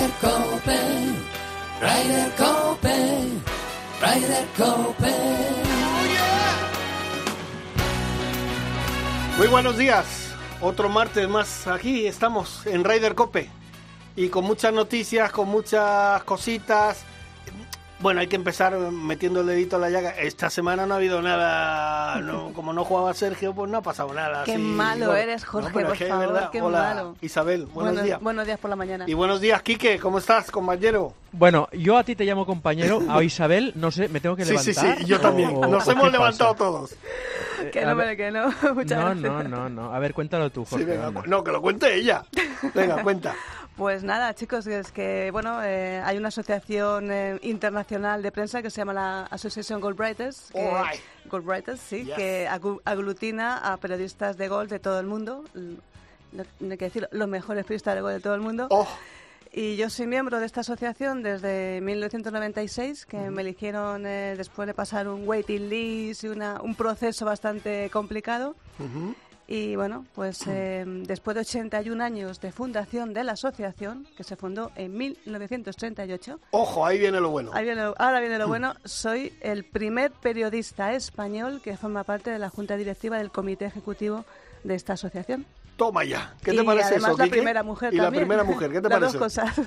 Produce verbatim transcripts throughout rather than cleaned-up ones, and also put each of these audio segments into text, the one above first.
Ryder Cope, Ryder Cope, Ryder Cope. Muy buenos días, otro martes más aquí estamos en Ryder Cope y con muchas noticias, con muchas cositas. Bueno, hay que empezar metiendo el dedito a la llaga. Esta semana no ha habido nada, no, como no jugaba Sergio, pues no ha pasado nada. Qué así, malo bueno, eres, Jorge, no, pero por es que favor, es verdad. qué Hola, malo. Isabel, buenos, buenos días. Buenos días por la mañana. Y buenos días, Quique, ¿cómo estás, compañero? Bueno, yo a ti te llamo compañero, a Isabel, no sé, ¿me tengo que Sí, levantar? sí, sí, yo también. o- Nos o hemos qué levantado pasa? todos. Que A no, ver- me- que no, muchas No, gracias. no, no, no. A ver, cuéntalo tú, Sí, Jorge. venga, anda. no, que lo cuente ella. Venga, cuenta. Pues nada, chicos, es que bueno, eh, hay una asociación eh, internacional de prensa que se llama la Association Goalwriters, que, All right. Goalwriters, sí, Yes. que agu- aglutina a periodistas de golf de todo el mundo, l- no, no hay que decir los mejores periodistas de golf de todo el mundo. Oh, Y yo soy miembro de esta asociación desde mil novecientos noventa y seis, que me eligieron eh, después de pasar un waiting list y una, un proceso bastante complicado. ujú. Y bueno, pues eh, después de ochenta y un años de fundación de la asociación, que se fundó en mil novecientos treinta y ocho, Ojo, ahí viene lo bueno. ahí viene lo- ahora viene lo bueno, soy el primer periodista español que forma parte de la junta directiva del comité ejecutivo de esta asociación. Toma ya. ¿Qué te y parece además eso, la Quique? primera mujer Y también. la primera mujer, ¿qué te Las parece? dos cosas.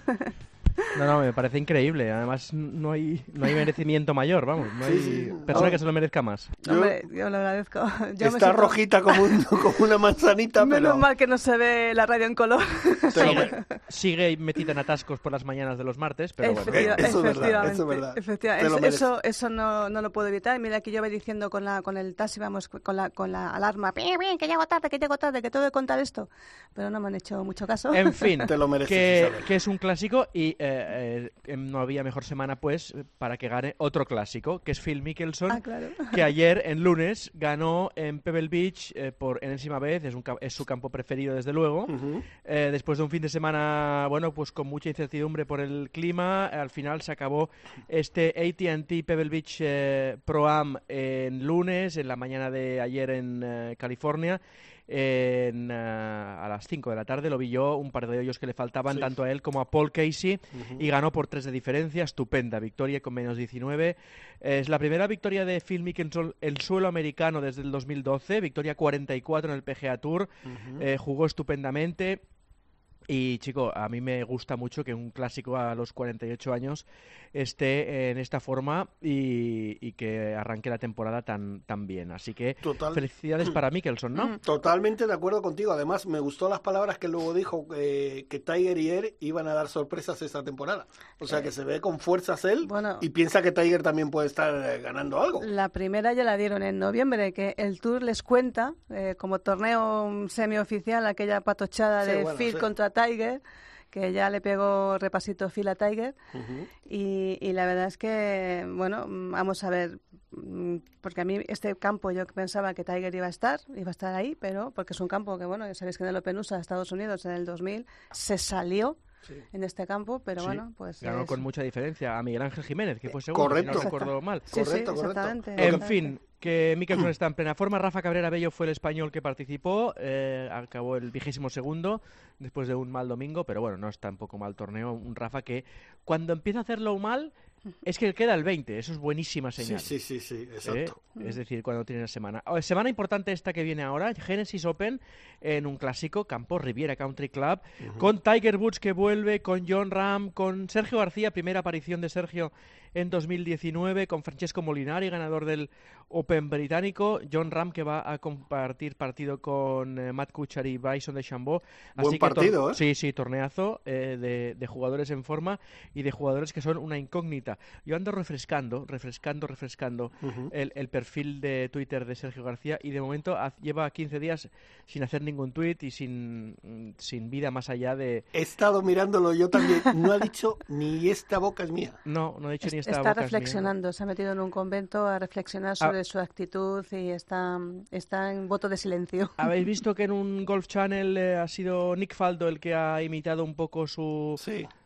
No, no, me parece increíble. Además, no hay, no hay merecimiento mayor, vamos. No hay Sí, sí. persona No. que se lo merezca más. Yo- Hombre, yo lo agradezco. Yo me Está siento- rojita como, un- como una manzanita, Menos pero... mal que no se ve la radio en color. te lo Sigue, mere- sigue metida en atascos por las mañanas de los martes, pero bueno. Efectiva- Eso es verdad, efectivamente, eso es verdad. efectivamente. Te lo Eso- mereces. eso eso no, no lo puedo evitar. Mira que yo voy diciendo con la con el taxi, vamos, con la, con la alarma, "Pi, pi, que llego tarde, que llego tarde, que tengo que contar esto". Pero no me han hecho mucho caso. En fin, Te lo mereces, que, Isabel. que es un clásico y eh, eh, no había mejor semana pues para que gane otro clásico, que es Phil Mickelson, Ah, claro. que ayer, en lunes, ganó en Pebble Beach eh, por enésima vez, es, un, ca- es su campo preferido desde luego, Ujú. eh, después de un fin de semana, bueno, pues con mucha incertidumbre por el clima, al final se acabó este A T and T Pebble Beach eh, Pro-Am en lunes, en la mañana de ayer en eh, California, en, eh, a las cinco de la tarde, lo vi yo, un par de hoyos que le faltaban Sí. tanto a él como a Paul Casey, Ujú. y ganó por tres de diferencia, estupenda victoria con menos diecinueve. Es la primera victoria de Phil Mickelson en suelo americano desde el dos mil doce, victoria cuarenta y cuatro en el P G A Tour, Ujú. eh, jugó estupendamente. Y, chico, a mí me gusta mucho que un clásico a los cuarenta y ocho años esté en esta forma y, y que arranque la temporada tan, tan bien. Así que Total. felicidades para Mickelson, ¿no? Totalmente de acuerdo contigo. Además, me gustó las palabras que luego dijo eh, que Tiger y él iban a dar sorpresas esta temporada. O sea, que se ve con fuerzas él Bueno. y piensa que Tiger también puede estar eh, ganando algo. La primera ya la dieron en noviembre, que el Tour les cuenta eh, como torneo semioficial aquella patochada Sí, de bueno, Phil sí. contra Tiger, que ya le pegó repasito Phil a Tiger. Ujú. Y, y la verdad es que, bueno, mm, vamos a ver, mm, porque a mí este campo yo pensaba que Tiger iba a estar, iba a estar ahí, pero porque es un campo que, bueno, ya sabéis que en el Open U S A de Estados Unidos en el dos mil se salió Sí. en este campo, pero Sí, bueno, pues... ganó es- con mucha diferencia a Miguel Ángel Jiménez, que fue segundo, correcto. si no recuerdo mal. Sí, Correcto, sí, correcto. exactamente. En exactamente. fin, que Mickelson está en plena forma. Rafa Cabrera Bello fue el español que participó, eh, acabó el vigésimo segundo después de un mal domingo, pero bueno, no es tampoco mal torneo. Un Rafa que cuando empieza a hacerlo mal es que queda el veinte, eso es buenísima Sí, señal. sí, sí, sí, ¿eh? exacto. Es decir, cuando tiene semana. Oh, semana importante esta que viene ahora, Genesis Open en un clásico, campo Riviera Country Club, con Tiger Woods que vuelve, con Jon Rahm, con Sergio García, primera aparición de Sergio en dos mil diecinueve, con Francesco Molinari, ganador del Open británico, Jon Rahm que va a compartir partido con eh, Matt Kuchar y Bryson DeChambeau. Buen Así que tor- partido, ¿eh? Sí, sí, torneazo eh, de, de jugadores en forma y de jugadores que son una incógnita. Yo ando refrescando, refrescando, refrescando Ujú. el, el perfil de Twitter de Sergio García y de momento haz- lleva quince días sin hacer ningún tuit y sin, mm, sin vida más allá de... He estado mirándolo yo también. No ha dicho ni esta boca es mía. No, no ha dicho ni esta Está boca es mía. reflexionando, se ha metido en un convento a reflexionar sobre su actitud y está, está en voto de silencio. ¿Habéis visto que en un Golf Channel eh, ha sido Nick Faldo el que ha imitado un poco su, Sí.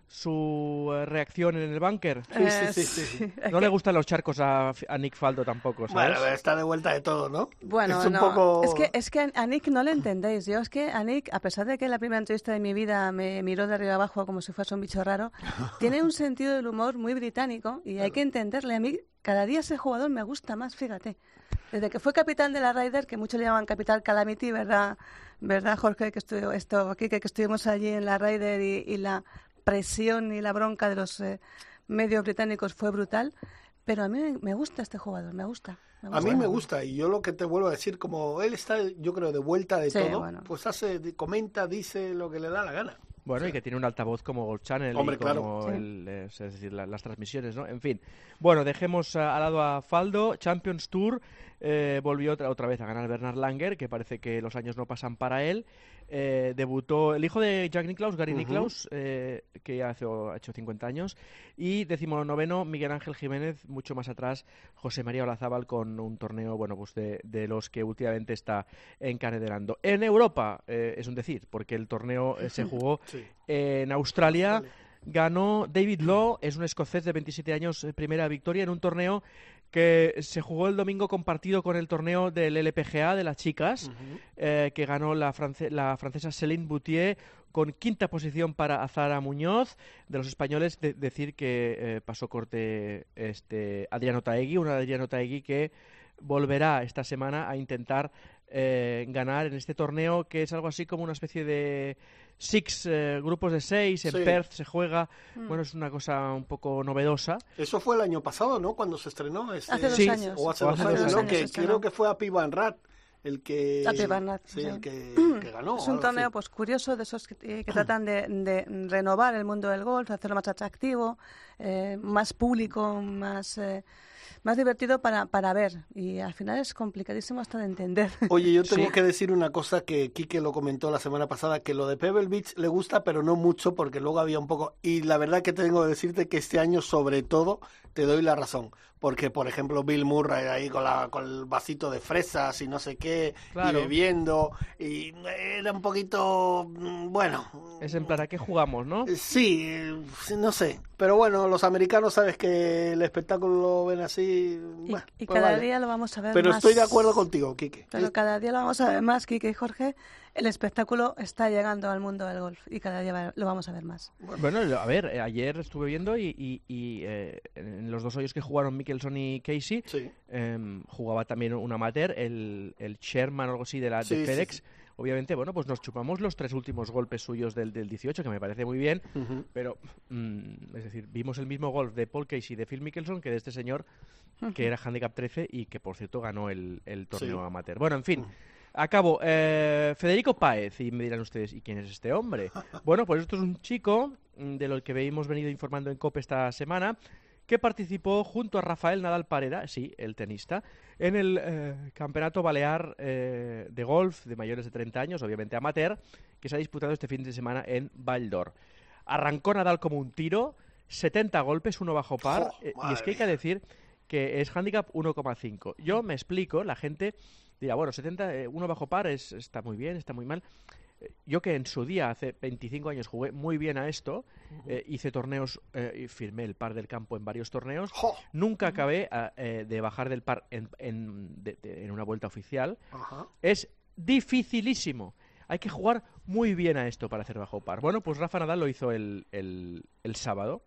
su eh, reacción en el búnker. Sí, Eh, sí, sí, sí. No le gustan los charcos a, a Nick Faldo tampoco, ¿sabes? Bueno, está de vuelta de todo, ¿no? Bueno, es un no, poco... es que, es que a Nick no le entendéis. Yo es que a Nick, a pesar de que en la primera entrevista de mi vida me miró de arriba abajo como si fuese un bicho raro, tiene un sentido del humor muy británico y hay que entenderle. A mí cada día ese jugador me gusta más, fíjate. Desde que fue capitán de la Ryder, que muchos le llaman Capital Calamity, ¿verdad, ¿verdad Jorge? Que, estuvo, esto, aquí, que, que estuvimos allí en la Ryder y, y la presión y la bronca de los eh, medios británicos fue brutal. Pero a mí me, me gusta este jugador, me gusta. Me gusta. A mí me gusta, y yo lo que te vuelvo a decir, como él está, yo creo, de vuelta de Sí, todo, bueno. pues hace, comenta, dice lo que le da la gana. Bueno, y que tiene un altavoz como Gold Channel Hombre, y como claro. Sí. el, eh, es decir, la- las transmisiones, ¿no? En fin. Bueno, dejemos a- al lado a Faldo. Champions Tour eh, volvió otra, otra vez a ganar Bernard Langer, que parece que los años no pasan para él. Eh, debutó el hijo de Jack Nicklaus, Gary Ujú. Nicklaus, eh, que hace, ha hecho cincuenta años. Y decimonoveno, Miguel Ángel Jiménez, mucho más atrás, José María Olazábal con un torneo, bueno, pues de, de los que últimamente está encadenando. En Europa, eh, es un decir, porque el torneo eh, se jugó Sí. en Australia. Australia. Ganó David Law, es un escocés de veintisiete años, eh, primera victoria en un torneo que se jugó el domingo compartido con el torneo del L P G A de las chicas, Ujú. eh, que ganó la, france- la francesa Céline Boutier con quinta posición para Azara Muñoz. De los españoles, de- decir que eh, pasó corte este Adriano Taegui, un Adriano Taegui que volverá esta semana a intentar eh, ganar en este torneo, que es algo así como una especie de six, eh, grupos de seis, en Sí. Perth se juega. Mm. Bueno, es una cosa un poco novedosa. Eso fue el año pasado, ¿no? Cuando se estrenó. Este... Hace dos Sí. años. O hace O dos hace años, dos ¿no? años Que se estrenó. creo que fue a Pi Van Rat el que... A Pi Van Rat, sí, sí. el que, que ganó. Es o un algo torneo así. pues curioso de esos que, eh, que tratan de, de renovar el mundo del golf, hacerlo más atractivo, eh, más público, más eh, más divertido para, para ver. Y al final es complicadísimo hasta de entender. Oye, yo tengo Sí. que decir una cosa que Quique lo comentó la semana pasada, que lo de Pebble Beach le gusta, pero no mucho, porque luego había un poco... Y la verdad que tengo que decirte que este año, sobre todo, te doy la razón. Porque, por ejemplo, Bill Murray ahí con, la, con el vasito de fresas y no sé qué, Claro. y bebiendo, y era un poquito... mm, bueno... Es en plan, ¿a qué jugamos, no? Sí, eh, sí, no sé. Pero bueno, los americanos sabes que el espectáculo lo ven así... Y, bueno, y pues cada vale. día lo vamos a ver Pero más. estoy de acuerdo contigo, Quique. Pero cada día lo vamos a ver más, Quique y Jorge. El espectáculo está llegando al mundo del golf y cada día va- lo vamos a ver más. Bueno, a ver, eh, ayer estuve viendo y, y- y, eh, en los dos hoyos que jugaron Mickelson y Casey, Sí. em, jugaba también un amateur, el, el Sherman o algo así de la Sí, de sí, FedEx. sí. Obviamente, bueno, pues nos chupamos los tres últimos golpes suyos del, del dieciocho, que me parece muy bien, Ujú. pero, mm, es decir, vimos el mismo golf de Paul Casey y de Phil Mickelson que de este señor, que era handicap trece y que, por cierto, ganó el, el torneo Sí. amateur. Bueno, en fin. Ujú. Acabo. Eh, Federico Páez, y me dirán ustedes, ¿y quién es este hombre? Bueno, pues esto es un chico mm, de lo que hemos venido informando en COPE esta semana, que participó junto a Rafael Nadal Parera, sí, el tenista, en el eh, Campeonato Balear eh, de Golf de mayores de treinta años, obviamente amateur, que se ha disputado este fin de semana en Vall d'Or. Arrancó Nadal como un tiro, setenta golpes, uno bajo par, ¡Jo, eh, y madre es que hay que mía! decir que es handicap uno coma cinco. Yo me explico, la gente dirá, bueno, setenta, eh, uno bajo par es, está muy bien, está muy mal. Eh, Yo que en su día, hace veinticinco años, jugué muy bien a esto, eh, hice torneos eh, y firmé el par del campo en varios torneos, ¡Jo! nunca acabé ah, eh, de bajar del par en, en, de- de- en una vuelta oficial. Ajá. Es dificilísimo. Hay que jugar muy bien a esto para hacer bajo par. Bueno, pues Rafa Nadal lo hizo el, el, el sábado.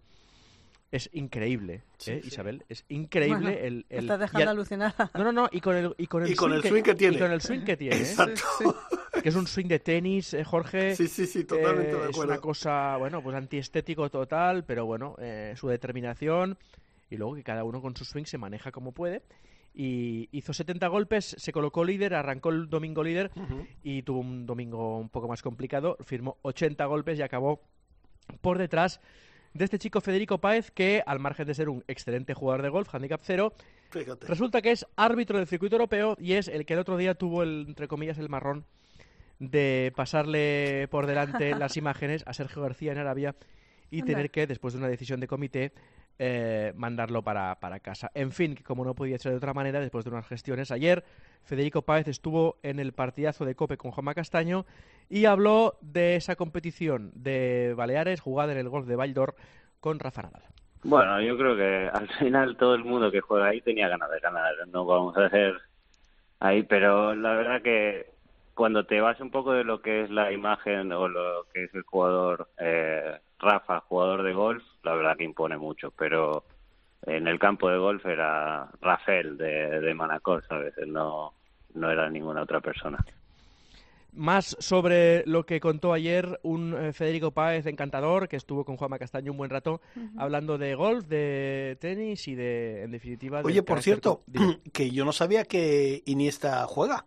Es increíble, Sí, ¿eh, sí. Isabel? Es increíble Bueno, el... Me el estás y dejando al- alucinada. No, no, no, y con el, y con el, Y con el swing que tiene. Y con el swing que tiene, ¿eh? Exacto. Que es un swing de tenis, eh, Jorge. Sí, sí, sí, totalmente Eh, de es acuerdo. una cosa, bueno, pues antiestético total, pero bueno, eh, su determinación y luego que cada uno con su swing se maneja como puede. Y hizo setenta golpes, se colocó líder, arrancó el domingo líder Ujú. y tuvo un domingo un poco más complicado. Firmó ochenta golpes y acabó por detrás de este chico Federico Páez, que al margen de ser un excelente jugador de golf, handicap cero, Fíjate. resulta que es árbitro del circuito europeo y es el que el otro día tuvo, el, entre comillas, el marrón de pasarle por delante las imágenes a Sergio García en Arabia y Anda. tener que, después de una decisión de comité, eh, mandarlo para, para casa. En fin, que como no podía ser de otra manera, después de unas gestiones, ayer Federico Páez estuvo en el partidazo de COPE con Juanma Castaño y habló de esa competición de Baleares jugada en el Golf de Valldor con Rafa Nadal. Bueno, yo creo que al final todo el mundo que juega ahí tenía ganas de ganar. No vamos a hacer ahí, pero la verdad que cuando te vas un poco de lo que es la imagen o lo que es el jugador eh, Rafa, jugador de golf, la verdad que impone mucho, pero en el campo de golf era Rafael de, de Manacor, ¿sabes? Él no, no era ninguna otra persona. Más sobre lo que contó ayer un eh, Federico Páez encantador, que estuvo con Juanma Castaño un buen rato, uh-huh. hablando de golf, de tenis y de, en definitiva... Oye, por cierto, que yo no sabía que Iniesta juega.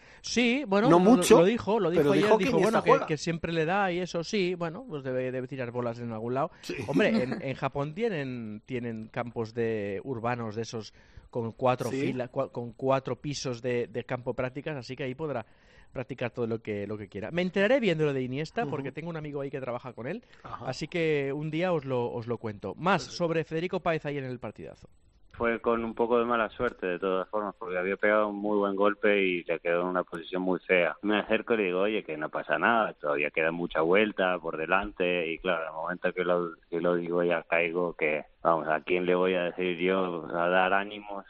Sí, bueno, no mucho, lo, lo dijo, lo dijo pero ayer, dijo que dijo bueno, que, juega. que siempre le da y eso sí, bueno, pues debe, debe tirar bolas en algún lado. Sí. Hombre, en, en Japón tienen tienen campos de urbanos de esos con cuatro ¿Sí? filas, cua, con cuatro pisos de, de campo prácticas, así que ahí podrá practicar todo lo que lo que quiera. Me enteraré viendo lo de Iniesta, uh-huh. porque tengo un amigo ahí que trabaja con él, Ajá. así que un día os lo, os lo cuento. Más sobre Federico Páez ahí en el partidazo. Fue con un poco de mala suerte, de todas formas, porque había pegado un muy buen golpe y le quedó en una posición muy fea. Me acerco y le digo, oye, que no pasa nada, todavía queda mucha vuelta por delante, y claro, en el momento que lo, que lo digo ya caigo que, vamos, ¿a quién le voy a decir yo a dar ánimos?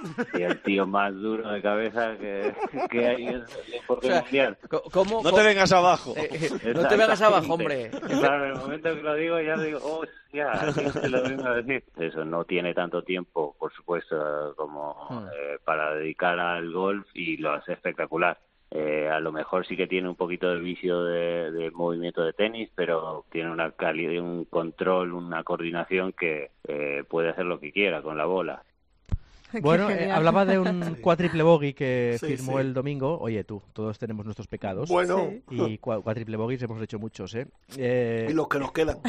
Y el tío más duro de cabeza que, que hay en el deporte o sea, mundial. ¿cómo, no te vengas abajo. Eh, no te vengas abajo, hombre. Claro, en el momento que lo digo ya digo, oh, ya, te lo vengo a decir. Eso no tiene tanto tiempo, por supuesto, como hmm. eh, para dedicar al golf y lo hace espectacular. Eh, a lo mejor sí que tiene un poquito de vicio de, de movimiento de tenis, pero tiene una calidad, un control, una coordinación que eh, puede hacer lo que quiera con la bola. Bueno, eh, hablaba de un cuádruple bogey que sí, firmó sí. el domingo. Oye, tú, todos tenemos nuestros pecados. Bueno. Y cuádruple bogeys hemos hecho muchos, ¿eh? eh... Y los que nos quedan.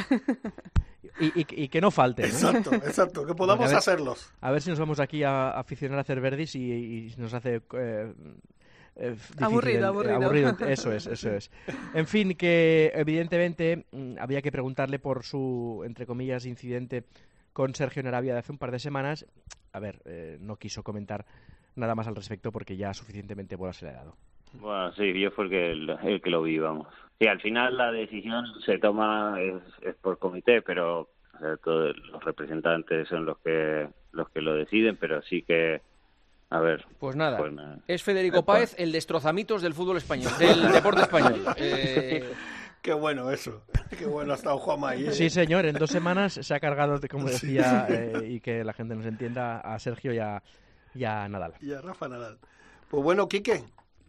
Y, y, y que no falten. ¿eh? Exacto, exacto, que podamos bueno, a ver, hacerlos. A ver si nos vamos aquí a, a aficionar a hacer verdis y, y nos hace... Eh, Eh, aburrido, el, aburrido. aburrido. Eso es, eso es. En fin, que evidentemente mmm, había que preguntarle por su, entre comillas, incidente con Sergio en Arabia de hace un par de semanas. A ver, eh, no quiso comentar nada más al respecto porque ya suficientemente bola se le ha dado. Bueno, sí, yo fue el que, el, el que lo vi, vamos. Sí, al final la decisión se toma es, es por comité, pero o sea, todos los representantes son los que los que lo deciden, pero sí que A ver. Pues nada, pues nada. Es Federico Páez el destrozamitos del fútbol español, del deporte español. Eh... Qué bueno eso, qué bueno ha estado Juanma ahí. ¿eh? Sí, señor, en dos semanas se ha cargado, como decía, eh, y que la gente nos entienda, a Sergio y a, y a Nadal. Y a Rafa Nadal. Pues bueno, Quique,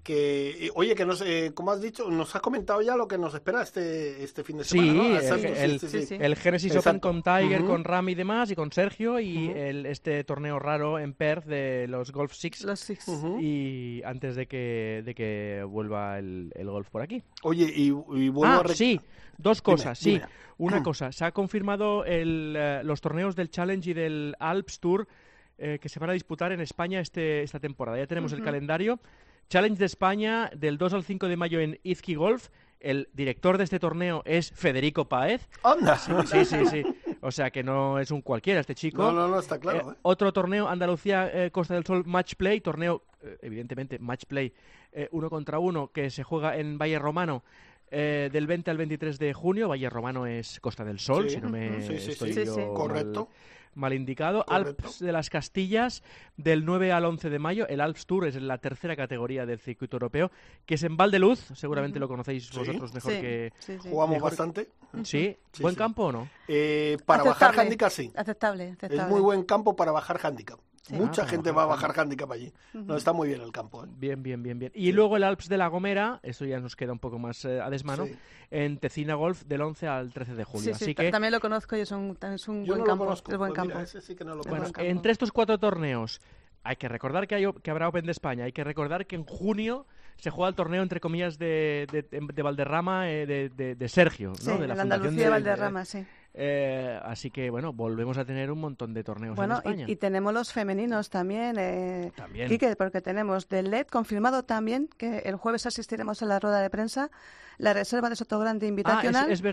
que oye, que nos, eh, como has dicho, nos has comentado ya lo que nos espera este este fin de semana, sí, ¿no? el, Exacto, el, sí, sí, sí. el Genesis Open con Tiger, uh-huh. con Ram y demás, y con Sergio, y uh-huh. el, este torneo raro en Perth de los Golf Six, los Six. Uh-huh. y antes de que de que vuelva el, el golf por aquí. Oye, y, y vuelvo ah, a rec- sí, dos cosas, dime, sí. dime. Una cosa, se ha confirmado el, uh, los torneos del Challenge y del Alps Tour eh, que se van a disputar en España este esta temporada. Ya tenemos uh-huh. el calendario. Challenge de España del dos al cinco de mayo en Izqui Golf. El director de este torneo es Federico Páez. ¡Anda! Sí, sí, sí, sí. O sea que no es un cualquiera este chico. No, no, no, está claro. Eh, ¿eh? Otro torneo, Andalucía eh, Costa del Sol Match Play, torneo, eh, evidentemente, Match Play eh, uno contra uno, que se juega en Valle Romano eh, del veinte al veintitrés de junio. Valle Romano es Costa del Sol, sí, si no me sí, sí, estoy sí, yo sí. mal, Correcto. mal indicado. Correcto. Alps de las Castillas del nueve al once de mayo. El Alps Tour es la tercera categoría del circuito europeo, que es en Valdeluz. Seguramente uh-huh. lo conocéis sí. vosotros mejor sí. que... Sí, sí. Jugamos mejor... bastante. ¿Sí? sí ¿Buen sí. campo o no? Eh, para aceptable. bajar handicap, sí. Aceptable, aceptable. Es muy buen campo para bajar handicap. Sí. Mucha Ah, gente va a bajar handicap allí. Uh-huh. No, está muy bien el campo. ¿eh? Bien, bien, bien, bien. Y sí. luego el Alps de la Gomera, eso ya nos queda un poco más eh, a desmano, sí. en Tecina Golf del once al trece de julio. Sí, Así sí, que también lo conozco y es un, es un Yo buen no campo. lo conozco. Es buen Pues campo. mira, ese sí que no lo bueno, conozco. entre estos cuatro torneos hay que recordar que, hay, que habrá Open de España, hay que recordar que en junio se juega el torneo, entre comillas, de, de, de Valderrama, eh, de, de, de Sergio, Sí, ¿no? De la la Fundación Andalucía de Valderrama, sí. Eh, así que, bueno, volvemos a tener un montón de torneos Bueno, en España. y, y tenemos los femeninos también, eh, También. Quique, porque tenemos del L E D confirmado también que el jueves asistiremos a la rueda de prensa, la reserva de Sotogrande Ah, Invitacional. es, es verdad.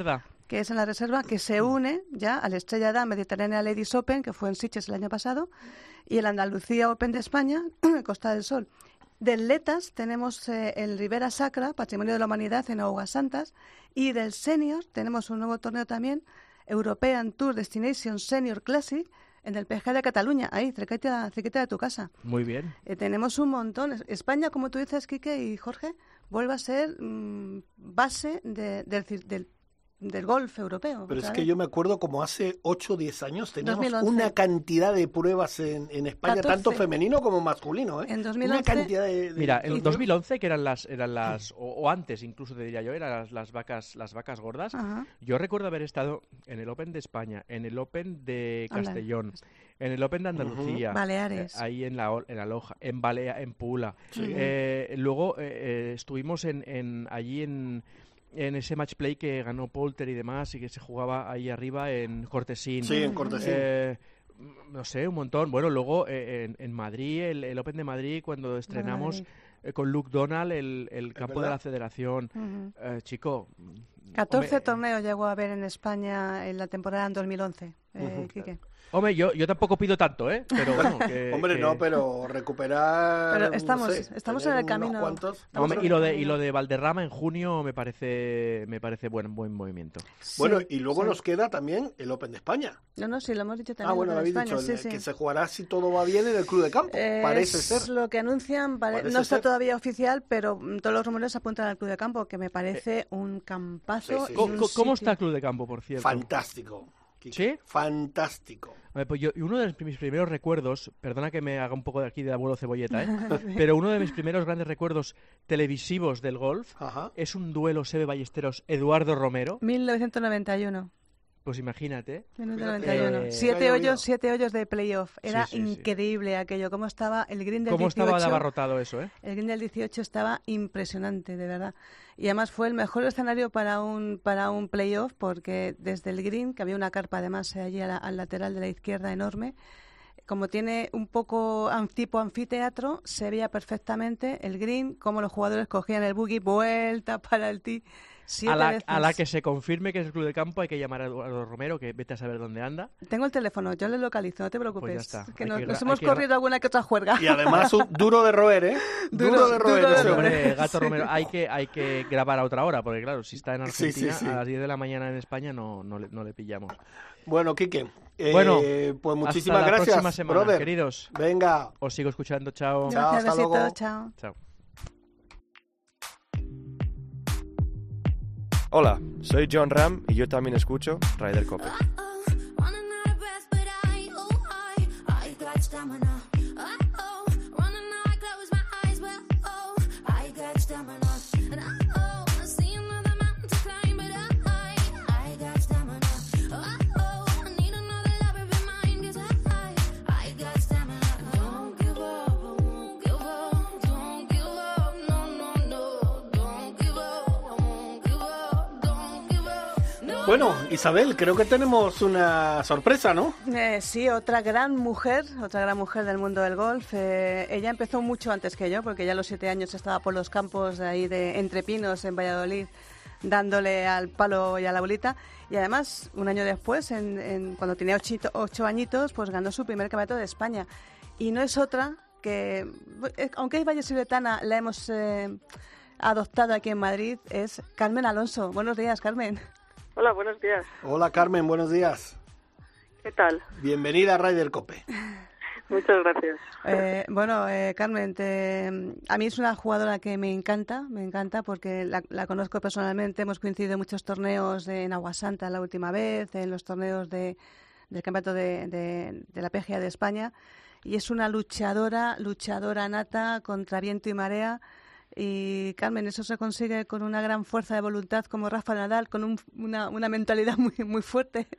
que es en la reserva, que se une ya al Estrella Damm Mediterránea Ladies Open, que fue en Sitges el año pasado, y el Andalucía Open de España, Costa del Sol. De atletas tenemos eh, el Ribera Sacra, Patrimonio de la Humanidad en Aguas Santas, y del Senior tenemos un nuevo torneo también, European Tour Destination Senior Classic, en el P G de Cataluña, ahí, cerquita, cerquita de tu casa. Muy bien. Eh, tenemos un montón. España, como tú dices, Quique y Jorge, vuelve a ser mmm, base de, del, del del golf europeo. Pero es ¿sabes? que yo me acuerdo como hace ocho o diez años teníamos dos mil once. Una cantidad de pruebas en, en España, catorce. Tanto femenino como masculino, ¿eh? En dos mil once, una cantidad de, de... Mira, en dos mil once, que eran las, eran las o, o antes incluso te diría yo, eran las, las vacas las vacas gordas. Ajá. Yo recuerdo haber estado en el Open de España, en el Open de Castellón, en el Open de Andalucía, uh-huh. Baleares, eh, ahí en la en la Loja, en Balea, en Pula. Sí. Eh, luego eh, eh, estuvimos en, en allí en en ese match play que ganó Poulter y demás, y que se jugaba ahí arriba en Cortesín. Sí, en Cortesín. Eh, no sé, un montón. Bueno, luego eh, en, en Madrid, el, el Open de Madrid, cuando estrenamos eh, con Luke Donald el, el campo de la Federación. Uh-huh. Eh, chico... catorce hombre, torneos llegó a haber en España en la temporada en dos mil once, eh, Uh-huh. Quique. Hombre, yo, yo tampoco pido tanto, ¿eh? Pero bueno, que, Hombre, que... no, pero recuperar... Pero estamos, no sé, estamos tener en el camino. unos cuantos. Hombre, y lo de y lo de Valderrama en junio me parece me parece buen buen movimiento. Sí, Bueno, y luego sí. nos queda también el Open de España. No, no, sí, lo hemos dicho también. Ah, bueno, lo lo de habéis España, dicho, sí, el- sí. que se jugará si todo va bien en el Club de Campo, Eh, parece es ser. lo que anuncian, pare- Parece no está ser. todavía oficial, pero mm, todos los rumores apuntan al Club de Campo, que me parece un campazo. Sí, sí, y sí. un ¿Cómo, cómo sitio. está el Club de Campo, por cierto? Fantástico. Quique, ¿Sí? Fantástico. A ver, pues yo, y uno de mis primeros recuerdos, perdona que me haga un poco de aquí de abuelo cebolleta, ¿eh? Pero uno de mis primeros grandes recuerdos televisivos del golf Ajá. es un duelo Seve Ballesteros-Eduardo Romero. mil novecientos noventa y uno. Pues imagínate. mil novecientos Fíjate, noventa y uno. eh, siete ha hoyos, llovido. siete hoyos de playoff. Era Sí, sí, sí. increíble aquello. Cómo estaba el green del ¿Cómo dieciocho. estaba de abarrotado eso, eh? El green del dieciocho estaba impresionante, de verdad. Y además fue el mejor escenario para un para un playoff, porque desde el green, que había una carpa además allí a la- al lateral de la izquierda enorme, como tiene un poco an- tipo anfiteatro, se veía perfectamente el green, cómo los jugadores cogían el buggy, vuelta para el tee, siete A la, veces. a la que se confirme que es el Club de Campo hay que llamar a Eduardo Romero, que vete a saber dónde anda. Tengo el teléfono, yo le localizo, no te preocupes. Pues ya está. Que Hay nos, que gra- nos hay hemos que gra- corrido alguna que otra juerga. Y además un duro de roer, ¿eh? Duro- Duro de roer. duro de ese roer. hombre. Hombre, Gato Romero, hay que, hay que grabar a otra hora, porque claro, si está en Sí, sí, Argentina, sí. a las diez de la mañana en España no, no, le, no le pillamos. Bueno, Quique, eh, Bueno, pues muchísimas hasta la gracias, próxima semana, brother. queridos. Venga, Os sigo escuchando, chao. Chao, Gracias, hasta besitos, luego. chao. Chao. Hola, soy John Ram y yo también escucho Ryder Cope. Running out of breath, but I, oh, I, I got stamina. Oh, running out, I close my eyes, but oh, I got stamina. And oh, I see another mountain to climb, but I, I got stamina. Oh, I need another lover of mine, 'cause I, I got stamina. Don't give up, I won't give up. Don't give up, no, no, no. Don't give up, I won't give up. Don't give up, no. bueno, Isabel, creo que tenemos una sorpresa, ¿no? Eh, sí, otra gran mujer, otra gran mujer del mundo del golf. Eh, ella empezó mucho antes que yo, porque ya a los siete años estaba por los campos de ahí de Entre Pinos, en Valladolid, dándole al palo y a la bolita. Y además, un año después, en, en- cuando tenía ochito- ocho añitos, pues ganó su primer campeonato de España. Y no es otra que, eh, aunque es vallesoletana, la hemos eh, adoptado aquí en Madrid, es Carmen Alonso. Buenos días, Carmen. Hola, buenos días. Hola, Carmen, buenos días. ¿Qué tal? Bienvenida a Ryder Cope. Muchas gracias. Eh, bueno, eh, Carmen, te- a mí es una jugadora que me encanta, me encanta porque la, la conozco personalmente, hemos coincidido en muchos torneos de, en Aguasanta la última vez, en los torneos de, del campeonato de, de- de la P G A de España, y es una luchadora, luchadora nata contra viento y marea. Y Carmen, eso se consigue con una gran fuerza de voluntad como Rafa Nadal, con un- una, una mentalidad muy, muy fuerte.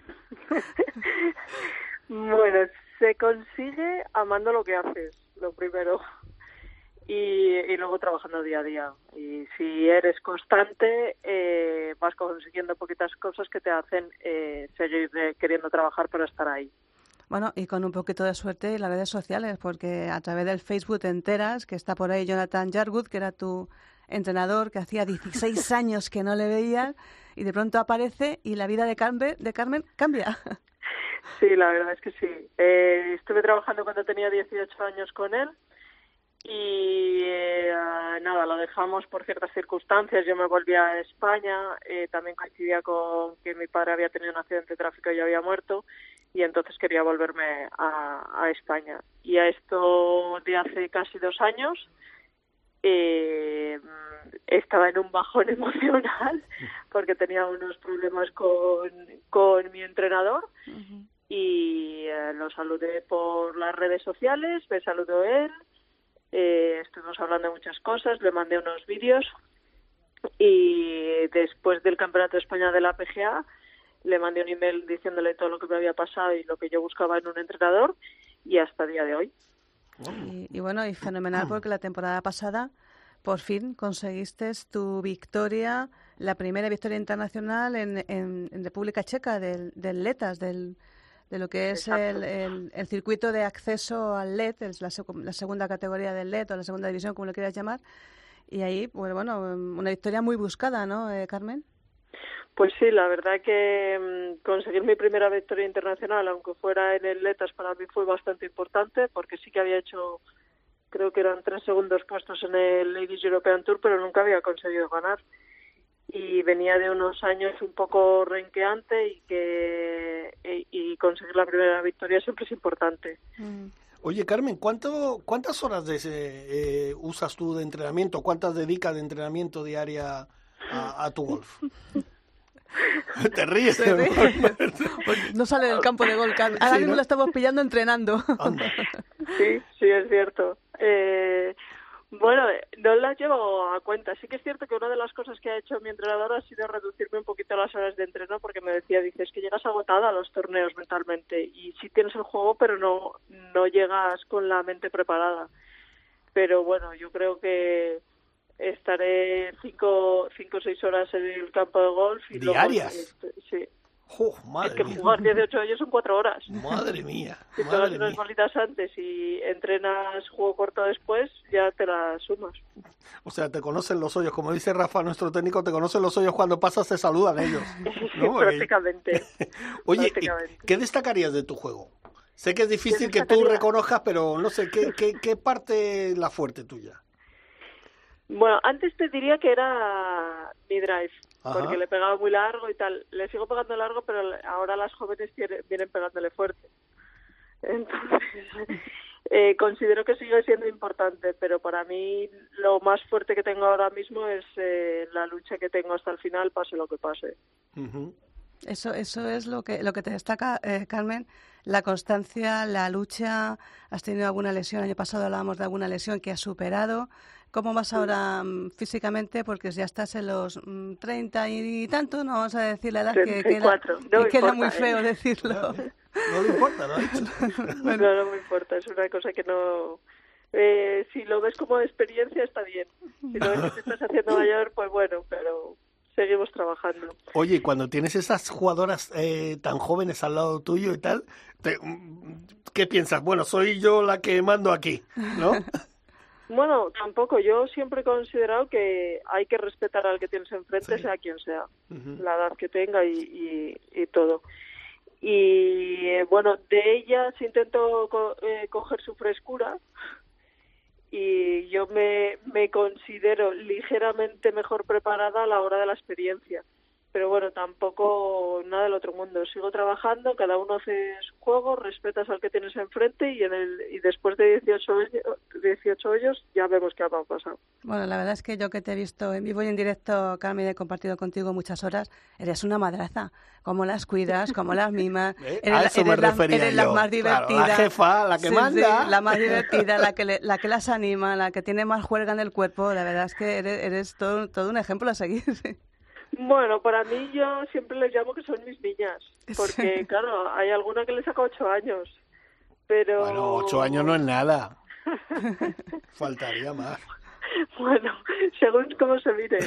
Bueno, se consigue amando lo que haces, lo primero. Y, y luego trabajando día a día. Y si eres constante, eh, vas consiguiendo poquitas cosas que te hacen eh, seguir eh, queriendo trabajar para estar ahí. Bueno, y con un poquito de suerte en las redes sociales, porque a través del Facebook te enteras que está por ahí Jonathan Jarwood, que era tu entrenador, que hacía dieciséis años que no le veías, y de pronto aparece y la vida de Carmen, de Carmen cambia. Sí, la verdad es que sí. Eh, estuve trabajando cuando tenía dieciocho años con él y eh, nada, lo dejamos por ciertas circunstancias. Yo me volví a España, eh, también coincidía con que mi padre había tenido un accidente de tráfico y había muerto, y entonces quería volverme a, a España. Y a esto de hace casi dos años eh, estaba en un bajón emocional porque tenía unos problemas con, con mi entrenador. Uh-huh. Y eh, lo saludé por las redes sociales, me saludó él, eh, estuvimos hablando de muchas cosas, le mandé unos vídeos y después del Campeonato de España de la P G A le mandé un email diciéndole todo lo que me había pasado y lo que yo buscaba en un entrenador, y hasta el día de hoy. Y, y bueno, y fenomenal porque la temporada pasada por fin conseguiste tu victoria, la primera victoria internacional en, en, en República Checa del, del Letas, del de lo que es el, el, el circuito de acceso al L E D, es la, la segunda categoría del L E D o la segunda división, como lo quieras llamar, y ahí, pues bueno, una victoria muy buscada, ¿no, eh, Carmen? Pues sí, la verdad que mmm, conseguir mi primera victoria internacional, aunque fuera en el Letas, para mí fue bastante importante, porque sí que había hecho, creo que eran tres segundos puestos en el Ladies European Tour, pero nunca había conseguido ganar. Y venía de unos años un poco renqueante y que y, y conseguir la primera victoria siempre es importante. Oye, Carmen, ¿cuánto, ¿cuántas horas de ese, eh, usas tú de entrenamiento? ¿Cuántas dedicas de entrenamiento diaria a, a tu golf? Te ríes. Se ríe. No sale del campo de golf, Carmen. Ahora sí, mismo ¿no? Lo estamos pillando entrenando. Sí, sí, es cierto. Eh... Bueno, no las llevo a cuenta. Sí que es cierto que una de las cosas que ha hecho mi entrenador ha sido reducirme un poquito las horas de entreno, porque me decía, dices que llegas agotada a los torneos mentalmente y sí tienes el juego, pero no no llegas con la mente preparada. Pero bueno, yo creo que estaré cinco cinco o seis horas en el campo de golf. Y ¿diarias? Luego, sí. Oh, madre es que mía. Jugar dieciocho hoyos son cuatro horas. Madre mía. Si te das unas bolitas antes y entrenas juego corto después, ya te las sumas. O sea, te conocen los hoyos. Como dice Rafa, nuestro técnico, te conocen los hoyos. Cuando pasas te saludan ellos, ¿no? Prácticamente. Oye, Prácticamente. ¿qué destacarías de tu juego? Sé que es difícil que tú reconozcas, pero no sé, ¿qué, qué, qué parte es la fuerte tuya? Bueno, antes te diría que era mi drive. Ajá. Porque le pegaba muy largo y tal. Le sigo pegando largo, pero ahora las jóvenes tiene, vienen pegándole fuerte. Entonces, eh, considero que sigue siendo importante, pero para mí lo más fuerte que tengo ahora mismo es eh, la lucha que tengo hasta el final, pase lo que pase. Uh-huh. Eso, eso es lo que lo que te destaca, eh, Carmen, la constancia, la lucha. ¿Has tenido alguna lesión? El año pasado hablábamos de alguna lesión que has superado. ¿Cómo vas ahora um, físicamente? Porque ya estás en los um, treinta y tanto, no vamos a decir la edad que queda, no que queda importa, muy feo ¿eh? decirlo. No, no le importa, ¿no? Bueno. No, no me importa, es una cosa que no... Eh, si lo ves como experiencia está bien. Si lo ves que te estás haciendo mayor, pues bueno, pero seguimos trabajando. Oye, y cuando tienes esas jugadoras eh, tan jóvenes al lado tuyo y tal, te, ¿qué piensas? Bueno, soy yo la que mando aquí, ¿no? Bueno, tampoco. Yo siempre he considerado que hay que respetar al que tienes enfrente, sí. sea quien sea, uh-huh. la edad que tenga y, y, y todo. Y eh, bueno, de ellas intento co- eh, coger su frescura y yo me, me considero ligeramente mejor preparada a la hora de la experiencia. Pero bueno, tampoco nada del otro mundo. Sigo trabajando, cada uno hace su juego, respetas al que tienes enfrente y en el y después de dieciocho hoyos ya vemos qué ha pasado. Bueno, la verdad es que yo que te he visto en vivo y en directo, Carmen, he compartido contigo muchas horas, eres una madraza. Cómo las cuidas, cómo las mimas. ¿Eh? Eres, a eso eres me la, refería eres yo. la más divertida. Claro, la jefa, la que sí, manda. Sí, la más divertida, la que, le, la que las anima, la que tiene más juerga en el cuerpo. La verdad es que eres, eres todo, todo un ejemplo a seguir. Bueno, para mí yo siempre les llamo que son mis niñas, porque claro, hay alguna que le saca ocho años, pero... Bueno, ocho años no es nada. Faltaría más. Bueno, según cómo se mire.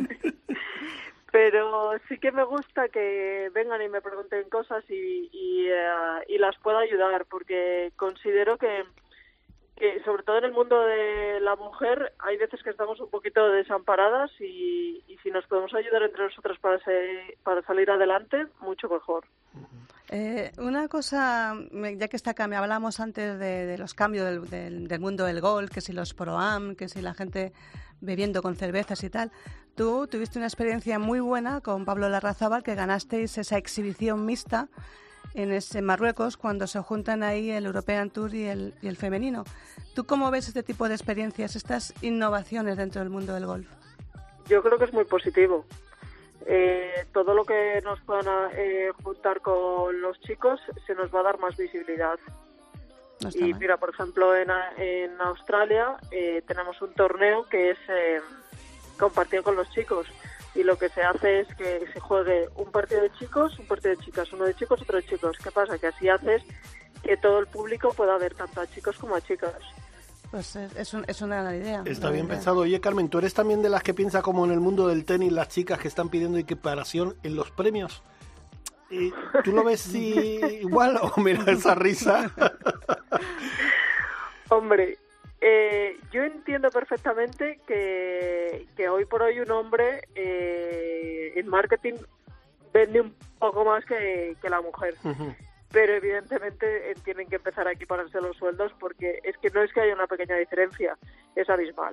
Pero sí que me gusta que vengan y me pregunten cosas y, y, uh, y las pueda ayudar, porque considero que, que sobre todo en el mundo de la mujer hay veces que estamos un poquito desamparadas y, y si nos podemos ayudar entre nosotras para, se, para salir adelante, mucho mejor. Eh, una cosa, ya que está cambiando, hablamos antes de, de los cambios del, del, del mundo del golf, que si los pro-am, que si la gente bebiendo con cervezas y tal. Tú tuviste una experiencia muy buena con Pablo Larrazábal, que ganasteis esa exhibición mixta en, ese, en Marruecos, cuando se juntan ahí el European Tour y el, y el femenino. ¿Tú cómo ves este tipo de experiencias, estas innovaciones dentro del mundo del golf? Yo creo que es muy positivo. Eh, todo lo que nos puedan eh, juntar con los chicos se nos va a dar más visibilidad. No y mal. Mira, por ejemplo, en, en Australia eh, tenemos un torneo que es eh, compartido con los chicos. Y lo que se hace es que se juegue un partido de chicos, un partido de chicas, uno de chicos, otro de chicos. ¿Qué pasa? Que así haces que todo el público pueda ver tanto a chicos como a chicas. Pues es, es, un, es una gran idea. Está una bien idea. pensado. Oye, Carmen, ¿tú eres también de las que piensa como en el mundo del tenis, las chicas que están pidiendo equiparación en los premios? ¿Y ¿Tú lo ves si igual o mira esa risa? Hombre, eh, yo entiendo perfectamente que, que hoy por hoy un hombre eh, en marketing vende un poco más que, que la mujer. Uh-huh. Pero evidentemente eh, tienen que empezar a equipararse los sueldos porque es que no es que haya una pequeña diferencia, es abismal.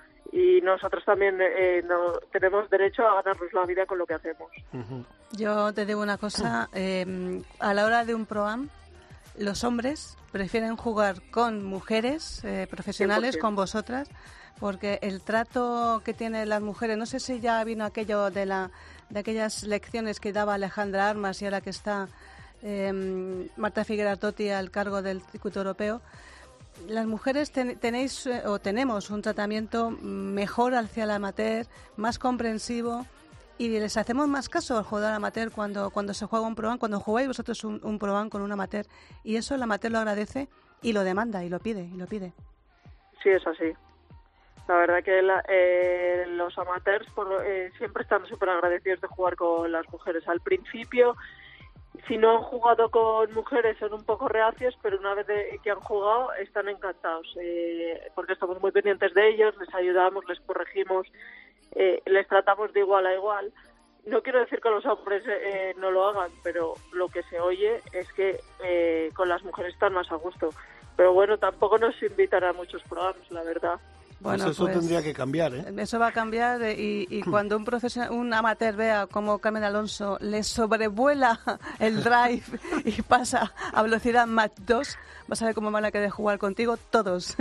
Y nosotros también eh, no, tenemos derecho a ganarnos la vida con lo que hacemos. Uh-huh. Yo te digo una cosa, eh, a la hora de un pro-am, los hombres prefieren jugar con mujeres eh, profesionales, cien por ciento. con vosotras, porque el trato que tienen las mujeres, no sé si ya vino aquello de la de aquellas lecciones que daba Alejandra Armas y ahora que está eh, Marta Figueras Dotti al cargo del circuito europeo. Las mujeres ten, tenéis eh, o tenemos un tratamiento mejor hacia el amateur, más comprensivo, y les hacemos más caso al jugador amateur cuando, cuando se juega un pro-am, cuando jugáis vosotros un, un pro-am con un amateur, y eso el amateur lo agradece y lo demanda y lo pide y lo pide. Sí, es así. La verdad que la, eh, los amateurs por, eh, siempre están súper agradecidos de jugar con las mujeres. Al principio, si no han jugado con mujeres, son un poco reacios, pero una vez de, que han jugado, están encantados, eh, porque estamos muy pendientes de ellos, les ayudamos, les corregimos, eh, les tratamos de igual a igual. No quiero decir que los hombres eh, no lo hagan, pero lo que se oye es que eh, con las mujeres están más a gusto. Pero bueno, tampoco nos invitan a muchos programas, la verdad. Bueno, pues eso pues, tendría que cambiar, ¿eh? Eso va a cambiar eh, y, y cuando un profesional, un amateur vea cómo Carmen Alonso le sobrevuela el drive y pasa a velocidad Mach dos, vas a ver cómo van a querer jugar contigo todos.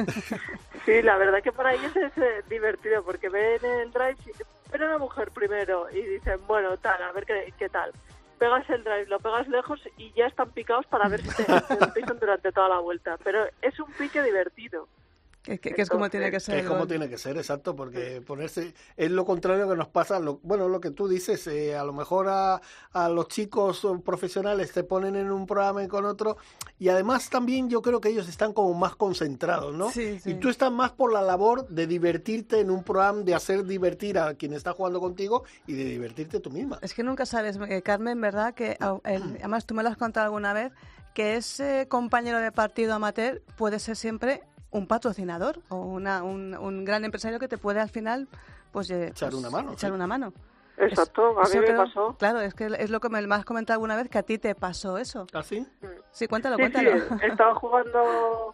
Sí, la verdad que para ellos es eh, divertido porque ven el drive, ven a una mujer primero y dicen, bueno, tal, a ver qué, qué tal. Pegas el drive, lo pegas lejos y ya están picados para ver si te, te lo pisan durante toda la vuelta. Pero es un pique divertido. Que, que, que es como tiene que ser. Es como tiene que ser, exacto, porque ponerse es lo contrario que nos pasa. Lo, bueno, lo que tú dices, eh, a lo mejor a, a los chicos profesionales te ponen en un programa y con otro, y además también yo creo que ellos están como más concentrados, ¿no? Sí, sí. Y tú estás más por la labor de divertirte en un programa, de hacer divertir a quien está jugando contigo y de divertirte tú misma. Es que nunca sabes, eh, Carmen, ¿verdad? Que el, además tú me lo has contado alguna vez, que ese compañero de partido amateur puede ser siempre un patrocinador o una, un, un gran empresario que te puede al final pues eh, echar pues, una mano. echar ¿sí? una mano. Exacto, Es, a mí me creo, pasó. Claro, es que es lo que me, me has comentado alguna vez, que a ti te pasó eso. ¿Ah, sí? Sí, cuéntalo, Sí, cuéntalo. sí, estaba jugando,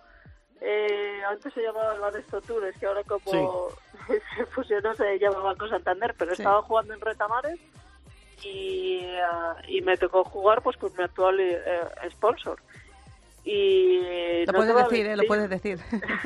eh, antes se llamaba el Banesto Tour, es que ahora como se fusionó se llama Banco Santander, pero Sí. estaba jugando en Retamares y, uh, y me tocó jugar pues con mi actual eh, sponsor. Y Lo no puedes te voy a decir, ¿eh? Lo mentir. puedes decir.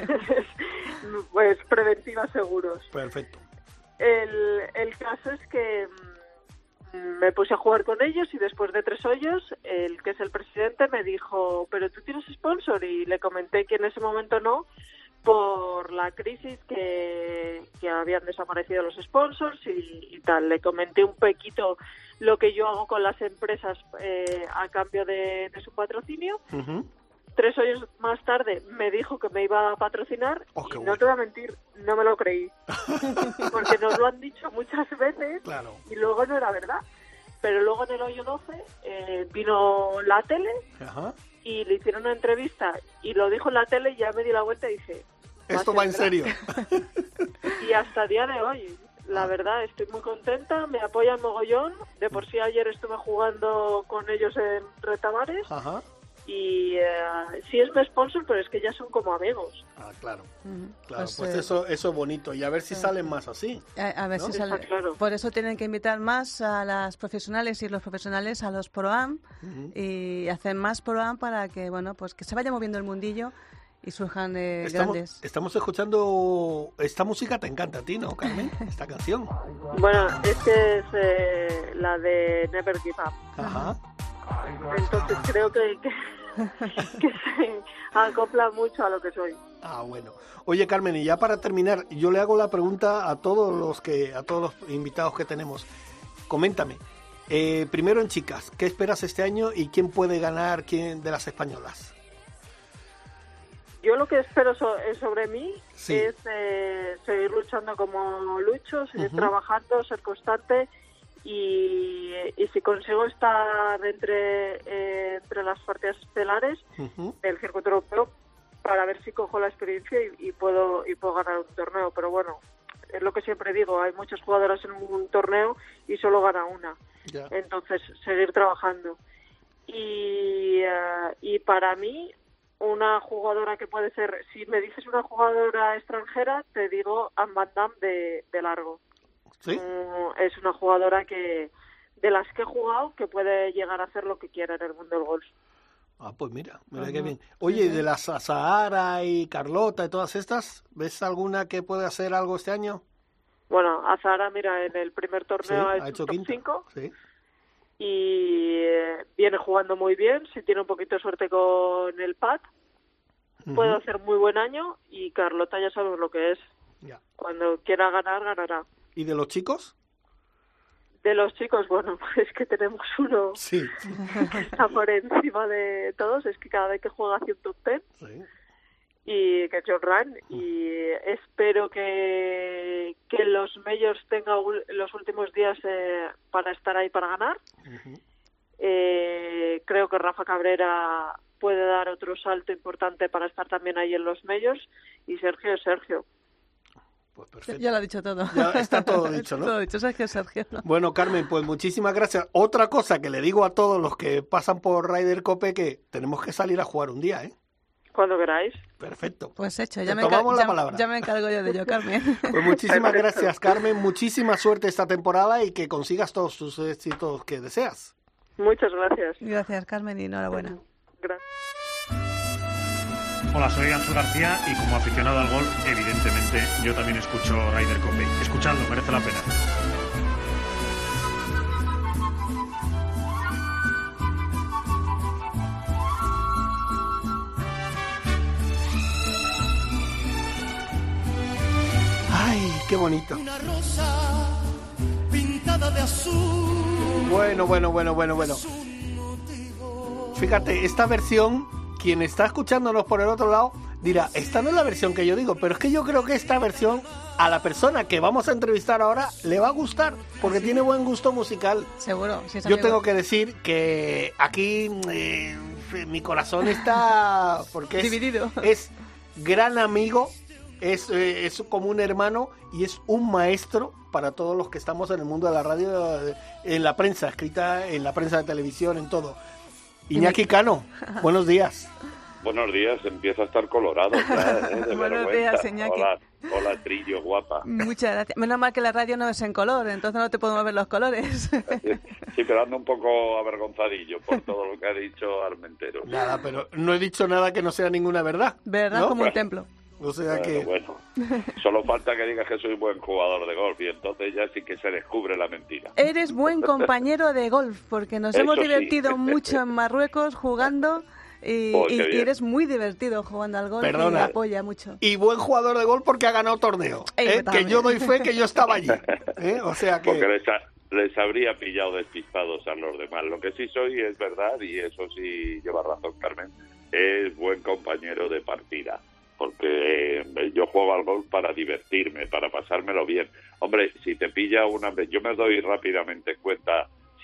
Pues Preventiva Seguros. Perfecto. El, el caso es que mm, me puse a jugar con ellos y después de tres hoyos, el que es el presidente me dijo, pero tú tienes sponsor, y le comenté que en ese momento no, por la crisis que, que habían desaparecido los sponsors y, y tal. Le comenté un poquito lo que yo hago con las empresas eh, a cambio de, de su patrocinio. Uh-huh. Tres años más tarde me dijo que me iba a patrocinar Oh, y qué no bueno. te voy a mentir, no me lo creí. Porque nos lo han dicho muchas veces Claro. y luego no era verdad. Pero luego en el hoyo doce eh, vino la tele Ajá. y le hicieron una entrevista y lo dijo en la tele y ya me di la vuelta y dije... Esto va en serio. Y hasta el día de hoy, la verdad, estoy muy contenta, me apoyan mogollón. De por sí ayer estuve jugando con ellos en Retamares. Ajá. Y eh, sí es mi sponsor, pero es que ya son como amigos. Ah, claro. Ujú. Claro, Pues, pues eh, eso, eso es bonito. Y a ver si sí. salen más así. A, a ver ¿no? si sale. Está claro. Por eso tienen que invitar más a las profesionales y los profesionales a los Pro-Am Ujú. y hacer más Pro-Am para que, bueno, pues que se vaya moviendo el mundillo y surjan eh, Estamos, grandes. estamos escuchando... Esta música te encanta a ti, ¿no, Carmen? Esta canción. Bueno, es que es eh, la de Never Give Up. Ajá. Entonces creo que, que, que se acopla mucho a lo que soy. Ah, bueno. Oye, Carmen, y ya para terminar, yo le hago la pregunta a todos los que, a todos los invitados que tenemos. Coméntame. Eh, primero en chicas, ¿qué esperas este año y quién puede ganar quién de las españolas? Yo lo que espero so- eh, sobre mí Sí. es eh, seguir luchando como lucho, seguir Ujú. trabajando, ser constante y, y si consigo estar entre, eh, entre las partidas estelares Ujú. del circuito europeo para ver si cojo la experiencia y, y puedo y puedo ganar un torneo. Pero bueno, es lo que siempre digo, hay muchas jugadoras en un torneo y solo gana una. Ya. Entonces, seguir trabajando. Y, eh, y para mí, una jugadora que puede ser, si me dices una jugadora extranjera, te digo Anne Van Damme de, de largo. ¿Sí? Mm, es una jugadora que de las que he jugado que puede llegar a hacer lo que quiera en el mundo del golf. Ah, pues mira, mira Ajá. qué bien. Oye, y de las Sahara y Carlota y todas estas, ¿ves alguna que puede hacer algo este año? Bueno, Azara, mira, en el primer Sí, torneo ha hecho, ha hecho un top quinta. cinco Sí. y eh, viene jugando muy bien. Si tiene un poquito de suerte con el pad, puede Ujú. hacer muy buen año. Y Carlota ya sabemos lo que es. Ya. Cuando quiera ganar, ganará. ¿Y de los chicos? De los chicos, bueno, es que tenemos uno Sí. que está por encima de todos. Es que cada vez que juega hace un top ten. Sí. Y que es John Ram. Y espero que, que los medios tengan ul- los últimos días eh, para estar ahí para ganar. Ujú. Eh, creo que Rafa Cabrera puede dar otro salto importante para estar también ahí en los medios. Y Sergio es Sergio. Pues Ya, perfecto. ya lo ha dicho todo. Ya está todo dicho, ¿no? Todo dicho, Sergio, Sergio. Bueno, Carmen, pues muchísimas gracias. Otra cosa que le digo a todos los que pasan por Ryder Cope, que tenemos que salir a jugar un día, ¿eh? Cuando queráis. Perfecto. Pues hecho, Te ya me, tomamos encar- la ya- palabra. ya me encargo yo de ello, Carmen. Pues muchísimas Perfecto. gracias, Carmen. Muchísima suerte esta temporada y que consigas todos tus éxitos que deseas. Muchas gracias. Gracias, Carmen, y enhorabuena. Gracias. Hola, soy Ansu García y como aficionado al golf, evidentemente, yo también escucho Ryder Cope. Escuchadlo, merece la pena. Ay, qué bonito. Una rosa pintada de azul. Bueno, bueno, bueno, bueno, bueno. Es un motivo. Fíjate, esta versión, quien está escuchándonos por el otro lado, dirá, esta no es la versión que yo digo, pero es que yo creo que esta versión a la persona que vamos a entrevistar ahora le va a gustar, porque tiene buen gusto musical. Seguro. Si es Yo amigo. tengo que decir que aquí eh, mi corazón está, porque es, Dividido. es gran amigo, es, eh, es como un hermano y es un maestro para todos los que estamos en el mundo de la radio, eh, en la prensa, escrita en la prensa de televisión, en todo. Iñaki Cano, buenos días. Buenos días, empieza a estar colorado ya, ¿eh? De Buenos vergüenza. días, Iñaki. Hola, hola, Trillo, guapa. Muchas gracias. Menos mal que la radio no es en color, entonces no te podemos ver los colores. Sí, pero ando un poco avergonzadillo por todo lo que ha dicho Armentero. Nada, pero no he dicho nada que no sea ninguna verdad. ¿Verdad? ¿no? Como un Bueno. templo. O sea Bueno, que... bueno, solo falta que digas que soy buen jugador de golf y entonces ya sí que se descubre la mentira. Eres buen compañero de golf, porque nos Eso hemos sí. divertido mucho en Marruecos jugando y, Oh, qué y- y bien. eres muy divertido jugando al golf y Perdona. apoya mucho. Y buen jugador de gol porque ha ganado torneo. Eh, ¿eh? Que también. yo doy fe que yo estaba allí. ¿eh? O sea Porque que... les, ha- les habría pillado despistados a los demás. Lo que sí soy es verdad, y eso sí lleva razón Carmen, es buen compañero de partida. Porque eh, yo juego al golf para divertirme, para pasármelo bien. Hombre, si te pilla una vez, yo me doy rápidamente cuenta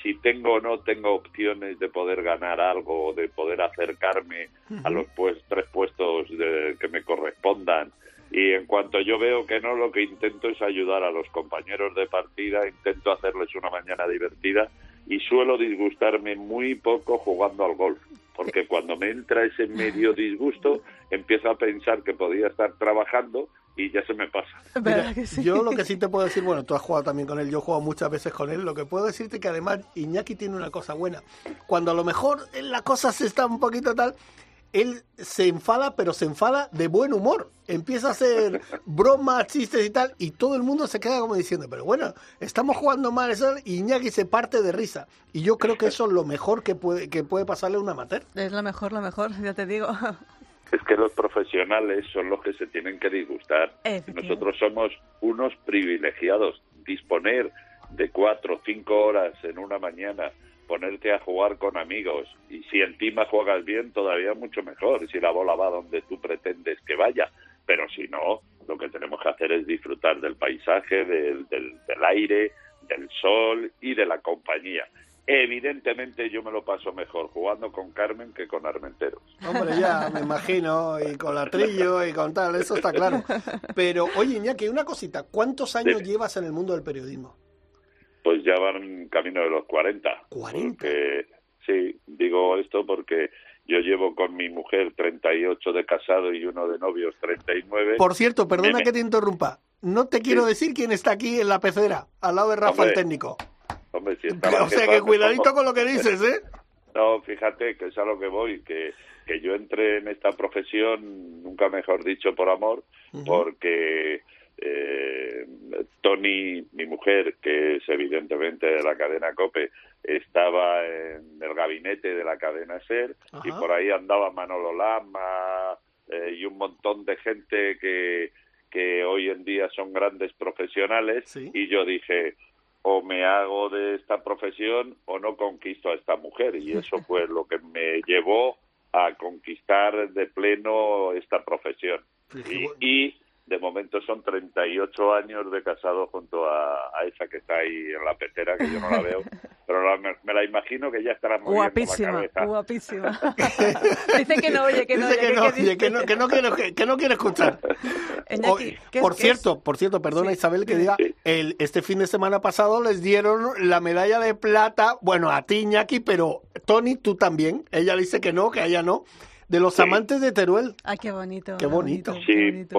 si tengo o no tengo opciones de poder ganar algo, de poder acercarme uh-huh. a los pues, tres puestos de, que me correspondan. Y en cuanto yo veo que no, lo que intento es ayudar a los compañeros de partida, intento hacerles una mañana divertida y suelo disgustarme muy poco jugando al golf, porque cuando me entra ese medio disgusto, empiezo a pensar que podía estar trabajando y ya se me pasa. Mira, sí? Yo lo que sí te puedo decir, bueno, tú has jugado también con él, yo he jugado muchas veces con él, lo que puedo decirte que además Iñaki tiene una cosa buena. Cuando a lo mejor la cosa se está un poquito tal, él se enfada, pero se enfada de buen humor. Empieza a hacer bromas, chistes y tal, y todo el mundo se queda como diciendo, pero bueno, estamos jugando mal, eso, y Iñaki se parte de risa. Y yo creo que eso es lo mejor que puede, que puede pasarle a un amateur. Es lo mejor, lo mejor, ya te digo. Es que los profesionales son los que se tienen que disgustar. Nosotros somos unos privilegiados. Disponer de cuatro o cinco horas en una mañana, ponerte a jugar con amigos, y si encima juegas bien, todavía mucho mejor, si la bola va donde tú pretendes que vaya. Pero si no, lo que tenemos que hacer es disfrutar del paisaje, del, del, del aire, del sol y de la compañía. Evidentemente yo me lo paso mejor jugando con Carmen que con Armenteros. Hombre, ya, me imagino, y con Latrillo y con tal, eso está claro. Pero, oye, Iñaki, una cosita, ¿cuántos años Dime. llevas en el mundo del periodismo? Pues ya van camino de los cuarenta. ¿cuarenta? Porque, sí, digo esto porque yo llevo con mi mujer treinta y ocho de casado y uno de novios treinta y nueve. Por cierto, perdona Meme. que te interrumpa, no te quiero sí. decir quién está aquí en la pecera, al lado de Rafa, Hombre. el técnico. Hombre, si está o sea que cuidadito con lo que dices, ¿eh? No, fíjate que es a lo que voy, que, que yo entré en esta profesión, nunca mejor dicho, por amor, uh-huh. porque eh, Tony, mi mujer, que es evidentemente de la cadena COPE, estaba en el gabinete de la cadena SER, uh-huh. y por ahí andaba Manolo Lama eh, y un montón de gente que, que hoy en día son grandes profesionales, ¿sí? Y yo dije, o me hago de esta profesión o no conquisto a esta mujer, y eso fue lo que me llevó a conquistar de pleno esta profesión. Y, y de momento son treinta y ocho años de casado junto a, a esa que está ahí en la pecera, que yo no la veo, pero la, me, me la imagino que ya estará moviendo guapísima, la cabeza. Guapísima, Dice que no oye, que no Dice oye. Que, que, no, que, oye, que, no, que, no quiere, que, que no quiere escuchar. Iñaki, ¿qué, por qué cierto, es? por cierto, perdona sí. Isabel que diga, sí. el, este fin de semana pasado les dieron la medalla de plata, bueno, a ti Iñaki, pero Tony, tú también. Ella dice que no, que a ella no. De los sí. amantes de Teruel. Ay, qué bonito. Qué bonito. Sí, qué bonito.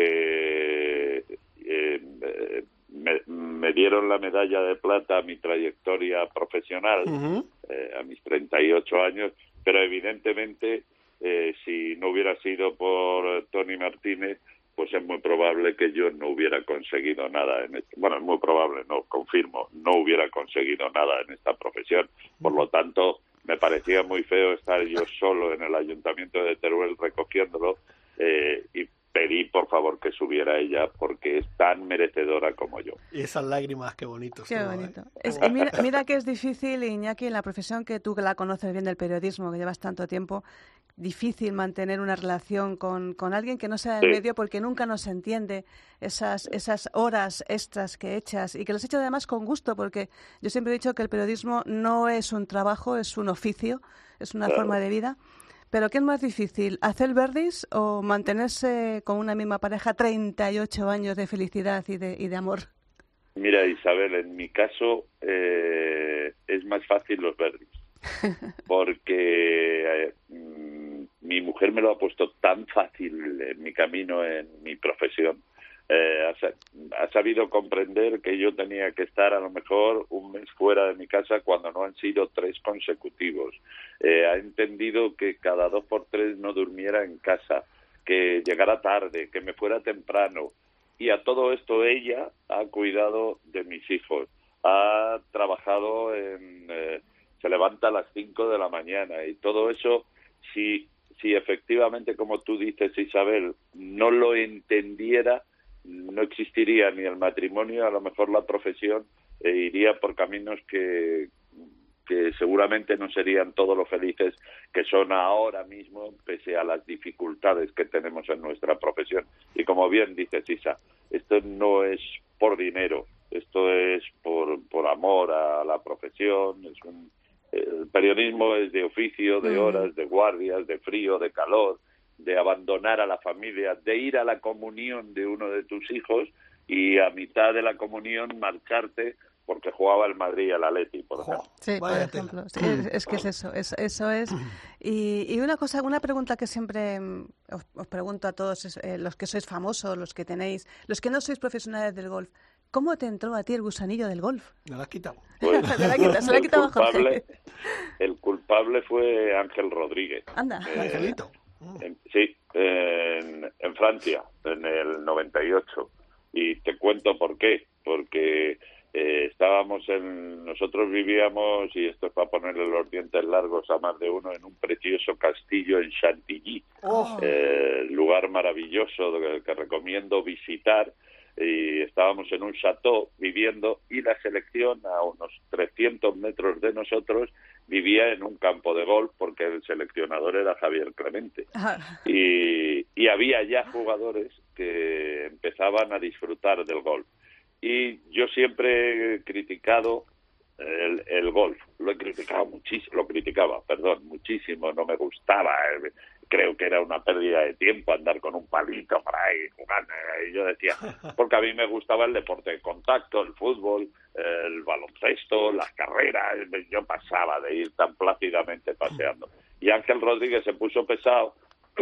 Porque eh, me, me dieron la medalla de plata a mi trayectoria profesional, uh-huh. eh, a mis treinta y ocho años, pero evidentemente eh, si no hubiera sido por Tony Martínez, pues es muy probable que yo no hubiera conseguido nada en esto. Bueno, es muy probable, no, confirmo, no hubiera conseguido nada en esta profesión. Por lo tanto, me parecía muy feo estar yo solo en el ayuntamiento de Teruel recogiéndolo, eh, y pedí por favor que subiera ella porque es tan merecedora como yo. Y esas lágrimas, qué bonito. Qué estuvo, bonito. ¿eh? Es, y mira, mira que es difícil, Iñaki, en la profesión que tú que la conoces bien del periodismo, que llevas tanto tiempo, difícil mantener una relación con, con alguien que no sea del sí. medio porque nunca nos entiende esas, esas horas extras que echas y que los echas además con gusto, porque yo siempre he dicho que el periodismo no es un trabajo, es un oficio, es una claro. forma de vida. ¿Pero qué es más difícil, hacer verdis o mantenerse con una misma pareja treinta y ocho años de felicidad y de, y de amor? Mira, Isabel, en mi caso eh, es más fácil los verdis, porque eh, mi mujer me lo ha puesto tan fácil en mi camino, en mi profesión. Eh, ha, ha sabido comprender que yo tenía que estar a lo mejor un mes fuera de mi casa cuando no han sido tres consecutivos. Eh, ha entendido que cada dos por tres no durmiera en casa, que llegara tarde, que me fuera temprano. Y a todo esto ella ha cuidado de mis hijos. Ha trabajado en... Eh, se levanta a las cinco de la mañana y todo eso, si, si efectivamente, como tú dices, Isabel, no lo entendiera, no existiría ni el matrimonio, a lo mejor la profesión eh, iría por caminos que, que seguramente no serían todos los felices que son ahora mismo, pese a las dificultades que tenemos en nuestra profesión. Y como bien dices, Isa, esto no es por dinero, esto esto es por, por amor a la profesión, es un, el periodismo es de oficio, de horas, de guardias, de frío, de calor, de abandonar a la familia, de ir a la comunión de uno de tus hijos y a mitad de la comunión marcharte porque jugaba el Madrid y el Atleti, por ejemplo. Sí, por ejemplo. Sí, es, es que es eso, es, eso es. Y, y una cosa, una pregunta que siempre os, os pregunto a todos, es, eh, los que sois famosos, los que tenéis, los que no sois profesionales del golf, ¿cómo te entró a ti el gusanillo del golf? Me lo has quitado. Pues, se lo ha quitado, se lo ha quitado el, culpable, Jorge. el culpable fue Ángel Rodríguez. Anda. Eh, Angelito. En, sí, en, en Francia, en el noventa y ocho. Y te cuento por qué. Porque eh, estábamos en... Nosotros vivíamos, y esto es para ponerle los dientes largos a más de uno, en un precioso castillo en Chantilly. Oh. Eh, lugar maravilloso que, que recomiendo visitar. Y estábamos en un chateau viviendo, y la selección a unos trescientos metros de nosotros vivía en un campo de golf porque el seleccionador era Javier Clemente. Y, y había ya jugadores que empezaban a disfrutar del golf. Y yo siempre he criticado el, el golf, lo he criticado muchísimo, lo criticaba, perdón, muchísimo, no me gustaba, eh, creo que era una pérdida de tiempo andar con un palito para ir jugando, y yo decía, porque a mí me gustaba el deporte de contacto, el fútbol, el baloncesto, las carreras, yo pasaba de ir tan plácidamente paseando. Y Ángel Rodríguez se puso pesado,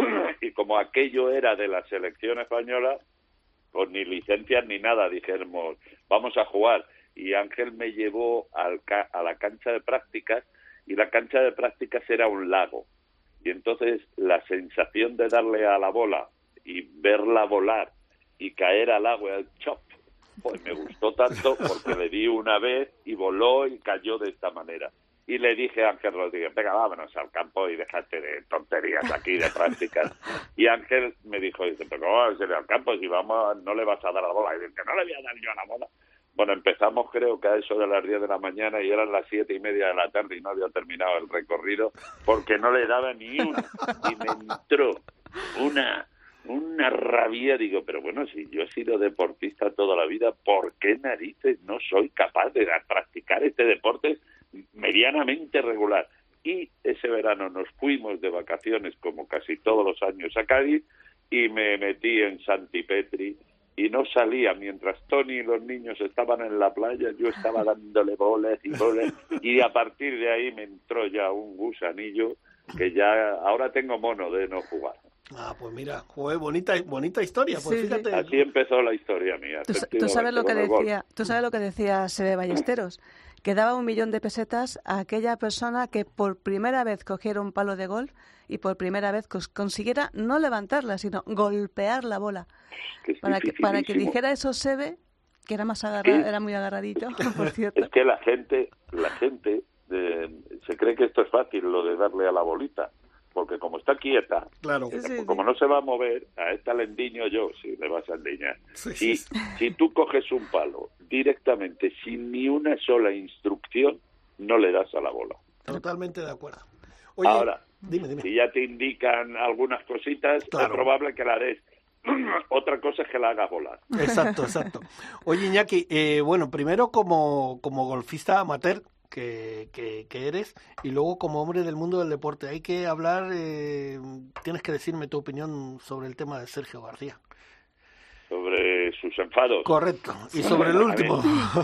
y como aquello era de la selección española, pues ni licencias ni nada, dijéramos, vamos a jugar. Y Ángel me llevó al ca- a la cancha de prácticas, y la cancha de prácticas era un lago. Y entonces la sensación de darle a la bola y verla volar y caer al agua, el chop, pues me gustó tanto porque le di una vez y voló y cayó de esta manera. Y le dije a Ángel Rodríguez, venga, vámonos al campo y déjate de tonterías aquí, de prácticas. Y Ángel me dijo, dice, pero ¿cómo vas a ir al campo si vamos, no le vas a dar a la bola? Y dice, no le voy a dar yo a la bola. Bueno, empezamos creo que a eso de las diez de la mañana y eran las siete y media de la tarde y no había terminado el recorrido porque no le daba ni una. Y me entró una, una rabia, digo, pero bueno, si yo he sido deportista toda la vida, ¿por qué narices no soy capaz de practicar este deporte medianamente regular? Y ese verano nos fuimos de vacaciones, como casi todos los años, a Cádiz, y me metí en Santipetri, y no salía. Mientras Tony y los niños estaban en la playa, yo estaba dándole boles y boles, y a partir de ahí me entró ya un gusanillo que ya ahora tengo mono de no jugar. Ah, pues mira, joder, bonita, bonita historia, pues Sí, fíjate. Así empezó la historia mía. Tú, tú sabes lo que decía, tú sabes lo que decía Sebe Ballesteros, que daba un millón de pesetas a aquella persona que por primera vez cogiera un palo de golf y por primera vez cos- consiguiera no levantarla, sino golpear la bola. Que es Para que, para que dificilísimo. dijera eso Sebe, que era más agarrado, era muy agarradito, por cierto. Es que la gente, la gente eh, se cree que esto es fácil, lo de darle a la bolita, porque como está quieta, claro. eh, Sí, sí. como no se va a mover, a esta le endiño yo, si le vas a endiñar. Sí, Si, sí, si tú coges un palo directamente, sin ni una sola instrucción, no le das a la bola. Totalmente de acuerdo. Oye, Ahora, dime, dime. si ya te indican algunas cositas, Claro. es probable que la des. Otra cosa es que la hagas volar. Exacto, exacto. Oye, Iñaki, eh, bueno, primero como, como golfista amateur que, que, que eres, y luego como hombre del mundo del deporte, hay que hablar, eh, tienes que decirme tu opinión sobre el tema de Sergio García. Sobre sus enfados. Correcto, y sobre el A mí- último.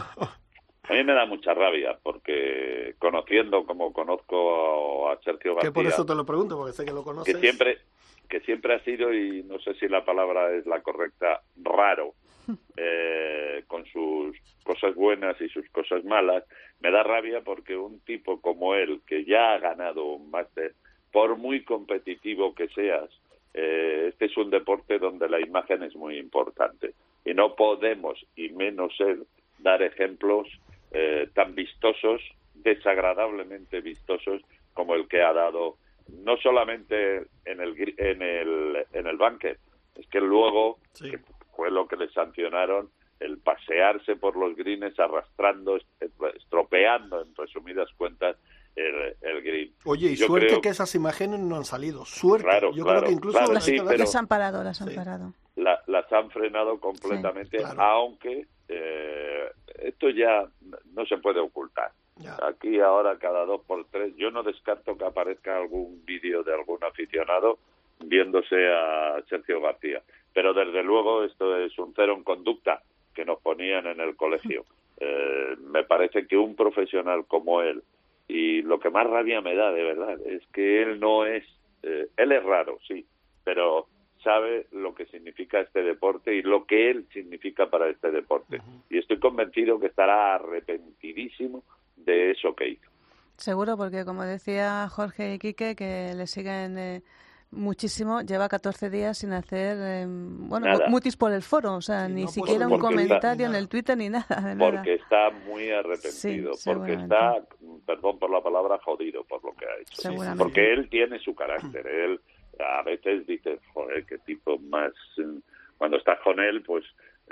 A mí me da mucha rabia porque conociendo como conozco a Sergio García, Que por eso te lo pregunto, porque sé que lo conoces. que siempre que siempre ha sido, y no sé si la palabra es la correcta, raro, eh, con sus cosas buenas y sus cosas malas, me da rabia porque un tipo como él, que ya ha ganado un máster, por muy competitivo que seas, eh, este es un deporte donde la imagen es muy importante y no podemos, y menos él, dar ejemplos eh, tan vistosos, desagradablemente vistosos, como el que ha dado, no solamente en el gri- en el en el bunker, es que luego, Sí. que fue lo que le sancionaron, el pasearse por los greens arrastrando, est- estropeando, en resumidas cuentas, el, el green. Oye, y Yo suerte creo- que esas imágenes no han salido. Suerte. Claro, Yo claro, creo que incluso claro, las, sí, pero- Las han parado, las han Sí. parado. La- las han frenado completamente, Sí, claro. aunque eh, esto ya no se puede ocultar. Ya. Aquí ahora cada dos por tres, yo no descarto que aparezca algún vídeo de algún aficionado viéndose a Sergio García, pero desde luego esto es un cero en conducta que nos ponían en el colegio. Eh, me parece que un profesional como él, y lo que más rabia me da de verdad es que él no es, eh, él es raro, sí, pero sabe lo que significa este deporte y lo que él significa para este deporte. Uh-huh. Y estoy convencido que estará arrepentidísimo de eso que hizo. Seguro, porque como decía Jorge y Quique, que le siguen eh, muchísimo, lleva catorce días sin hacer, eh, bueno, nada. mutis por el foro, o sea, sí, ni no, siquiera un comentario está, en el Twitter ni nada. De porque nada. está muy arrepentido, sí, porque está, perdón por la palabra, jodido por lo que ha hecho. Porque él tiene su carácter, él a veces dice, joder, qué tipo más... Cuando estás con él, pues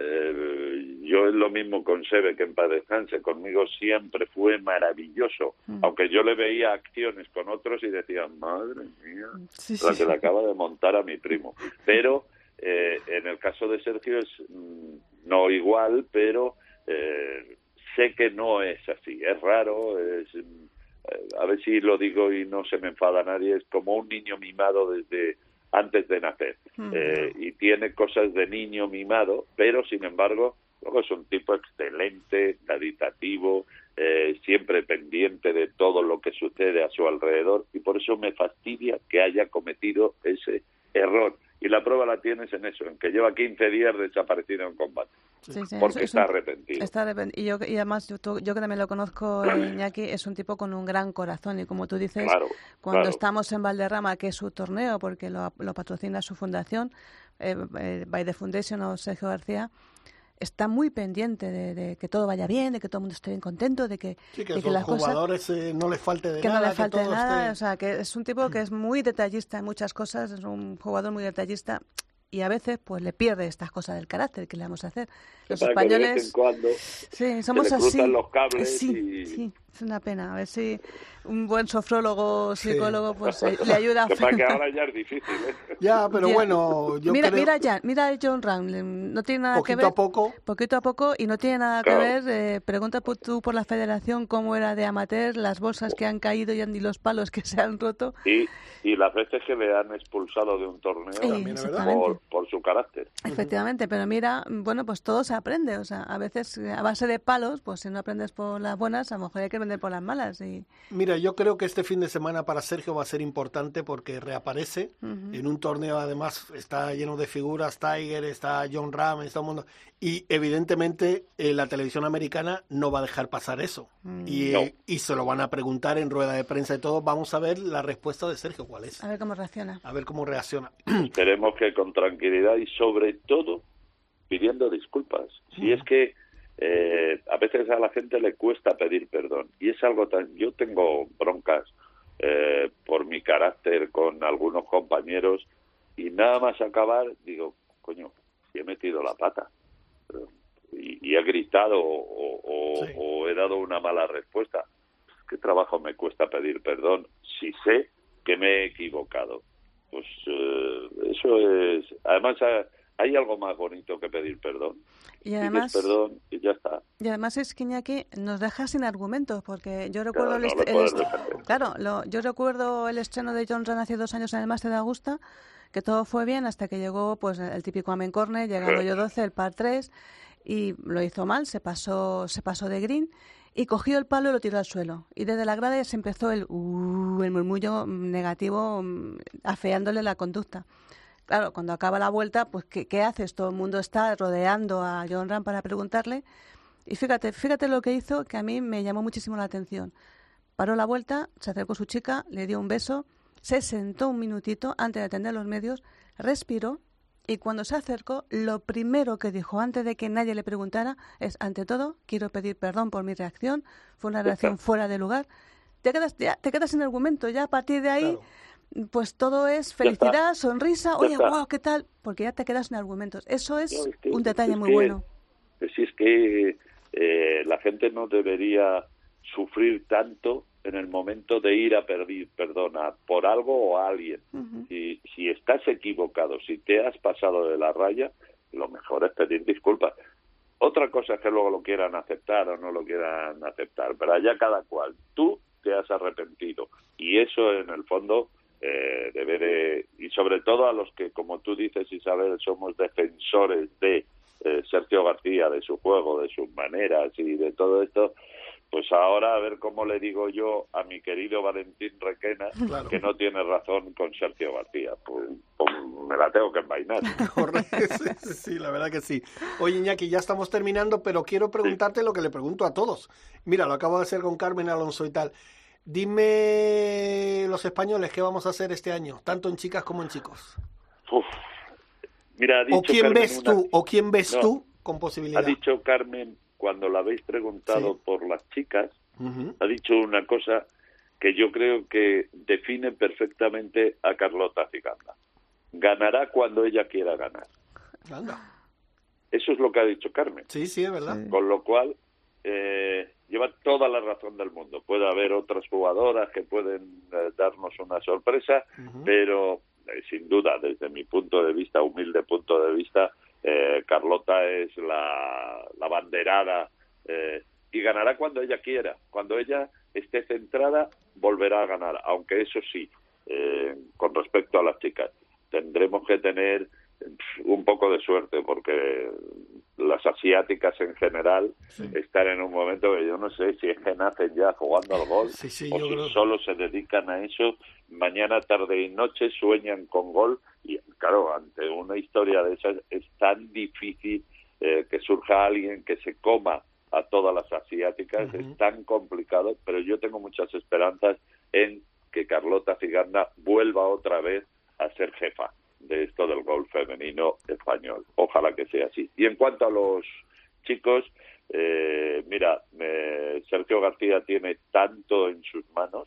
eh, yo es lo mismo con Sebe, que en paz descanse, conmigo siempre fue maravilloso, mm. aunque yo le veía acciones con otros y decía, madre mía, sí, la que sí. le acaba de montar a mi primo. Pero eh, en el caso de Sergio es mm, no igual, pero eh, sé que no es así, es raro, es... a ver si lo digo y no se me enfada nadie, es como un niño mimado desde antes de nacer. Mm. Eh, y tiene cosas de niño mimado, pero sin embargo, luego es un tipo excelente, caritativo, eh, siempre pendiente de todo lo que sucede a su alrededor, y por eso me fastidia que haya cometido ese error. Y la prueba la tienes en eso, en que lleva quince días desaparecido en combate. Sí, sí, porque está un, arrepentido. Está arrepentido. Y, yo, y además, yo, yo que también lo conozco, eh, Iñaki, es un tipo con un gran corazón. Y como tú dices, claro, cuando claro. estamos en Valderrama, que es su torneo, porque lo, lo patrocina su fundación, eh, eh, By the Foundation o Sergio García, está muy pendiente de, de que todo vaya bien, de que todo el mundo esté bien contento, de que, sí, que, de a que las jugadores cosas, eh, no les falte de que nada, no le falte que todo nada, esté... o sea, que es un tipo que es muy detallista en muchas cosas, es un jugador muy detallista. Y a veces pues le pierde estas cosas del carácter que le vamos a hacer. Los Para españoles, que de vez en cuando sí, somos se le así. cruzan los cables sí, y... sí, es una pena. A ver si un buen sofrólogo, psicólogo, sí. pues le ayuda a que para que ahora ya es difícil, ¿eh? Ya, pero ya. bueno, yo mira, creo... Mira ya, mira a John Ram, no tiene nada poquito que ver... a poco. Poquito a poco, y no tiene nada claro. que ver, eh, pregunta tú por la federación cómo era de amateur, las bolsas que han caído y los palos que se han roto. Y, y las veces que le han expulsado de un torneo sí, por, por su carácter. Efectivamente, pero mira, bueno, pues todo se aprende, o sea, a veces a base de palos, pues si no aprendes por las buenas, a lo mejor hay que aprender por las malas. Y... Mira, yo creo que este fin de semana para Sergio va a ser importante porque reaparece uh-huh. en un torneo, además está lleno de figuras, Tiger, está John Ram, está todo el mundo, y evidentemente eh, la televisión americana no va a dejar pasar eso, uh-huh. y, no. y se lo van a preguntar en rueda de prensa y todo. Vamos a ver la respuesta de Sergio, ¿cuál es? A ver cómo reacciona. A ver cómo reacciona. Esperemos que con tranquilidad y sobre todo pidiendo disculpas. Si uh-huh. es que eh, a veces a la gente le cuesta pedir perdón, y es algo tan... Yo tengo broncas eh, por mi carácter con algunos compañeros, y nada más acabar digo, coño, si he metido la pata y, y he gritado o, o, sí. o he dado una mala respuesta, ¿qué trabajo me cuesta pedir perdón si sé que me he equivocado? Pues eh, eso es... Además hay algo más bonito que pedir perdón. Y además, Pides perdón y ya está. Y además es que Iñaki nos deja sin argumentos, porque yo recuerdo claro, el, no est- el est- claro, lo, yo recuerdo el estreno de John Ram hace dos años en el Máster de Augusta, que todo fue bien hasta que llegó pues el típico amen corner, llegando yo doce, el par tres, y lo hizo mal, se pasó, se pasó de green y cogió el palo y lo tiró al suelo. Y desde la grada se empezó el, uh, el murmullo negativo, afeándole la conducta. Claro, cuando acaba la vuelta, pues ¿qué, qué haces? Todo el mundo está rodeando a John Ram para preguntarle. Y fíjate, fíjate lo que hizo, que a mí me llamó muchísimo la atención. Paró la vuelta, se acercó a su chica, le dio un beso, se sentó un minutito antes de atender los medios, respiró, y cuando se acercó, lo primero que dijo antes de que nadie le preguntara es, ante todo, quiero pedir perdón por mi reacción, fue una reacción fuera de lugar. Te quedas, ya, te quedas sin argumento, ya a partir de ahí... Claro. Pues todo es felicidad, sonrisa, oye, wow, ¿qué tal? Porque ya te quedas sin argumentos. Eso es, no, es que, un detalle es muy que, bueno. Si es que eh, la gente no debería sufrir tanto en el momento de ir a pedir perdón por algo o a alguien. Uh-huh. Si, si estás equivocado, si te has pasado de la raya, lo mejor es pedir disculpas. Otra cosa es que luego lo quieran aceptar o no lo quieran aceptar, pero allá cada cual. Tú te has arrepentido y eso en el fondo eh, debe de... Y sobre todo a los que, como tú dices, Isabel, somos defensores de eh, Sergio García, de su juego, de sus maneras y de todo esto, pues ahora a ver cómo le digo yo a mi querido Valentín Requena, claro, que no tiene razón con Sergio García. Pues, pues me la tengo que envainar. Correcto, sí, sí, la verdad que sí. Oye, Iñaki, ya estamos terminando, pero quiero preguntarte sí. lo que le pregunto a todos. Mira, lo acabo de hacer con Carmen Alonso y tal. Dime los españoles qué vamos a hacer este año, tanto en chicas como en chicos. Uf. Mira, ha dicho ¿O quién Carmen ves una... tú? ¿O quién ves no, tú con posibilidad? Ha dicho Carmen, cuando la habéis preguntado sí. por las chicas, uh-huh. ha dicho una cosa que yo creo que define perfectamente a Carlota Ciganda. Ganará cuando ella quiera ganar. Anda. Eso es lo que ha dicho Carmen. Sí, sí, es verdad. Sí. Con lo cual, eh, lleva toda la razón del mundo. Puede haber otras jugadoras que pueden eh, darnos una sorpresa, uh-huh. pero eh, sin duda, desde mi punto de vista, humilde punto de vista, Eh, Carlota es la, la banderada eh, y ganará cuando ella quiera, cuando ella esté centrada volverá a ganar, aunque eso sí, eh, con respecto a las chicas tendremos que tener un poco de suerte porque las asiáticas en general sí. están en un momento que yo no sé si es que nacen ya jugando al golf sí, sí, o si creo... solo se dedican a eso, mañana, tarde y noche sueñan con golf y claro, ante una historia de esas es tan difícil eh, que surja alguien que se coma a todas las asiáticas, uh-huh. es tan complicado, pero yo tengo muchas esperanzas en que Carlota Ciganda vuelva otra vez a ser jefa de esto del golf femenino español. Ojalá que sea así. Y en cuanto a los chicos, eh, mira, eh, Sergio García tiene tanto en sus manos,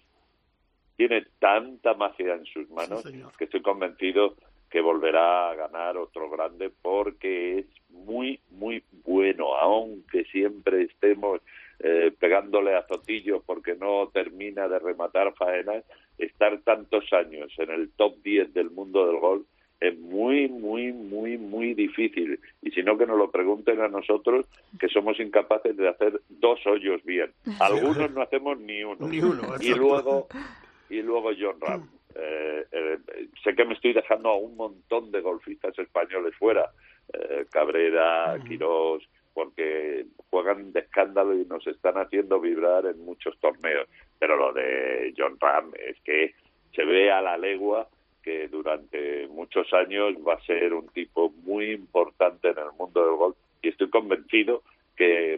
tiene tanta magia en sus manos, sí, que estoy convencido que volverá a ganar otro grande porque es muy, muy bueno, aunque siempre estemos eh, pegándole azotillos porque no termina de rematar faenas, estar tantos años en el top diez del mundo del golf es muy, muy, muy, muy difícil. Y si no, que nos lo pregunten a nosotros, que somos incapaces de hacer dos hoyos bien. Algunos no hacemos ni uno. Ni uno. Y luego, y luego Jon Rahm. Eh, eh, sé que me estoy dejando a un montón de golfistas españoles fuera. Eh, Cabrera, Quirós, porque juegan de escándalo y nos están haciendo vibrar en muchos torneos. Pero lo de Jon Rahm es que se ve a la legua que durante muchos años va a ser un tipo muy importante en el mundo del golf y estoy convencido que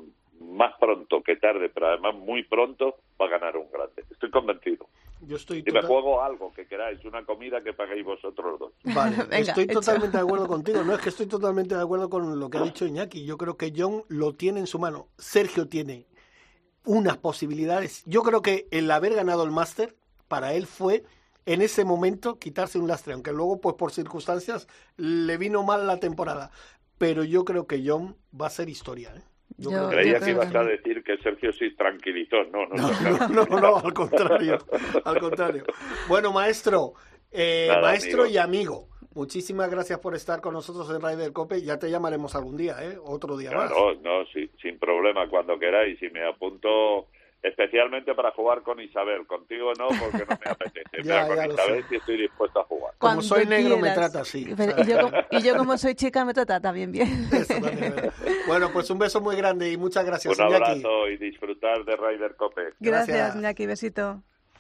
más pronto que tarde, pero además muy pronto, va a ganar un grande. Estoy convencido. Yo estoy y total... me juego algo que queráis, una comida que paguéis vosotros dos. Vale, Venga, estoy hecho. totalmente de acuerdo contigo. No, es que estoy totalmente de acuerdo con lo que ha dicho Iñaki. Yo creo que Jon lo tiene en su mano. Sergio tiene unas posibilidades. Yo creo que el haber ganado el Máster, para él fue, en ese momento, quitarse un lastre. Aunque luego, pues por circunstancias, le vino mal la temporada. Pero yo creo que Jon va a ser historia, ¿eh? Yo yo, creía yo que ibas que... a decir que Sergio sí tranquilizó. No, no, no, no, no, no, al contrario, al contrario. Bueno, maestro, eh, Nada, maestro amigo. y amigo, muchísimas gracias por estar con nosotros en Ryder Cope. Ya te llamaremos algún día, ¿eh? Otro día claro, más. No, no, sí, sin problema, cuando queráis. Y me apunto especialmente para jugar con Isabel. Contigo no, porque no me apetece. ya, Pero ya con Isabel sí estoy dispuesto a jugar. Como soy negro, quieras. me trata así. Pero, y, yo como, y yo como soy chica, me trata también bien. Eso también, bueno, pues un beso muy grande y muchas gracias, Un Iñaki. abrazo y disfrutar de Ryder Cope. Gracias, gracias, Iñaki. Besito.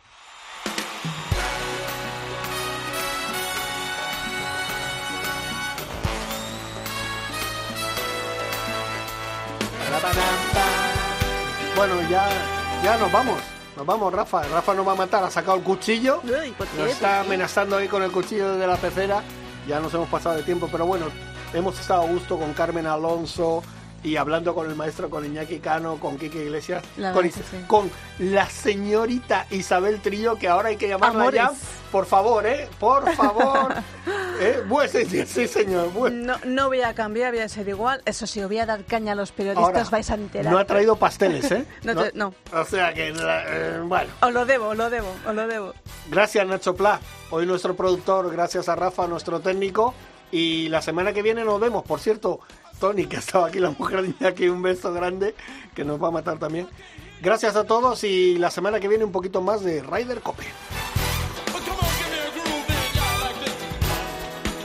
Bueno, ya, ya nos vamos. Nos vamos, Rafa. Rafa nos va a matar. Ha sacado el cuchillo. Uy, ¿por qué? Nos está amenazando ahí con el cuchillo de la pecera. Ya nos hemos pasado de tiempo, pero bueno, hemos estado a gusto con Carmen Alonso y hablando con el maestro, con Iñaki Cano, con Quique Iglesias, la con, verdad, sí. con la señorita Isabel Trillo, que ahora hay que llamarla Amores. ya. Por favor, ¿eh? Por favor. ¿Eh? Pues, sí, sí, señor. Bueno. No, no voy a cambiar, voy a ser igual. Eso sí, os voy a dar caña a los periodistas, ahora, vais a enterar. No ha traído pasteles, ¿eh? no, te, no. no. O sea que, eh, bueno. Os lo debo, os lo debo, os lo debo. Gracias, Nacho Pla. Hoy nuestro productor, gracias a Rafa, nuestro técnico. Y la semana que viene nos vemos. Por cierto, Tony, que estaba aquí, la mujer de Iñaki, un beso grande, que nos va a matar también. Gracias a todos y la semana que viene un poquito más de Ryder Cope.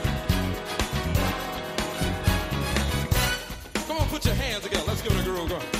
Put your hands together. Let's give it a groove.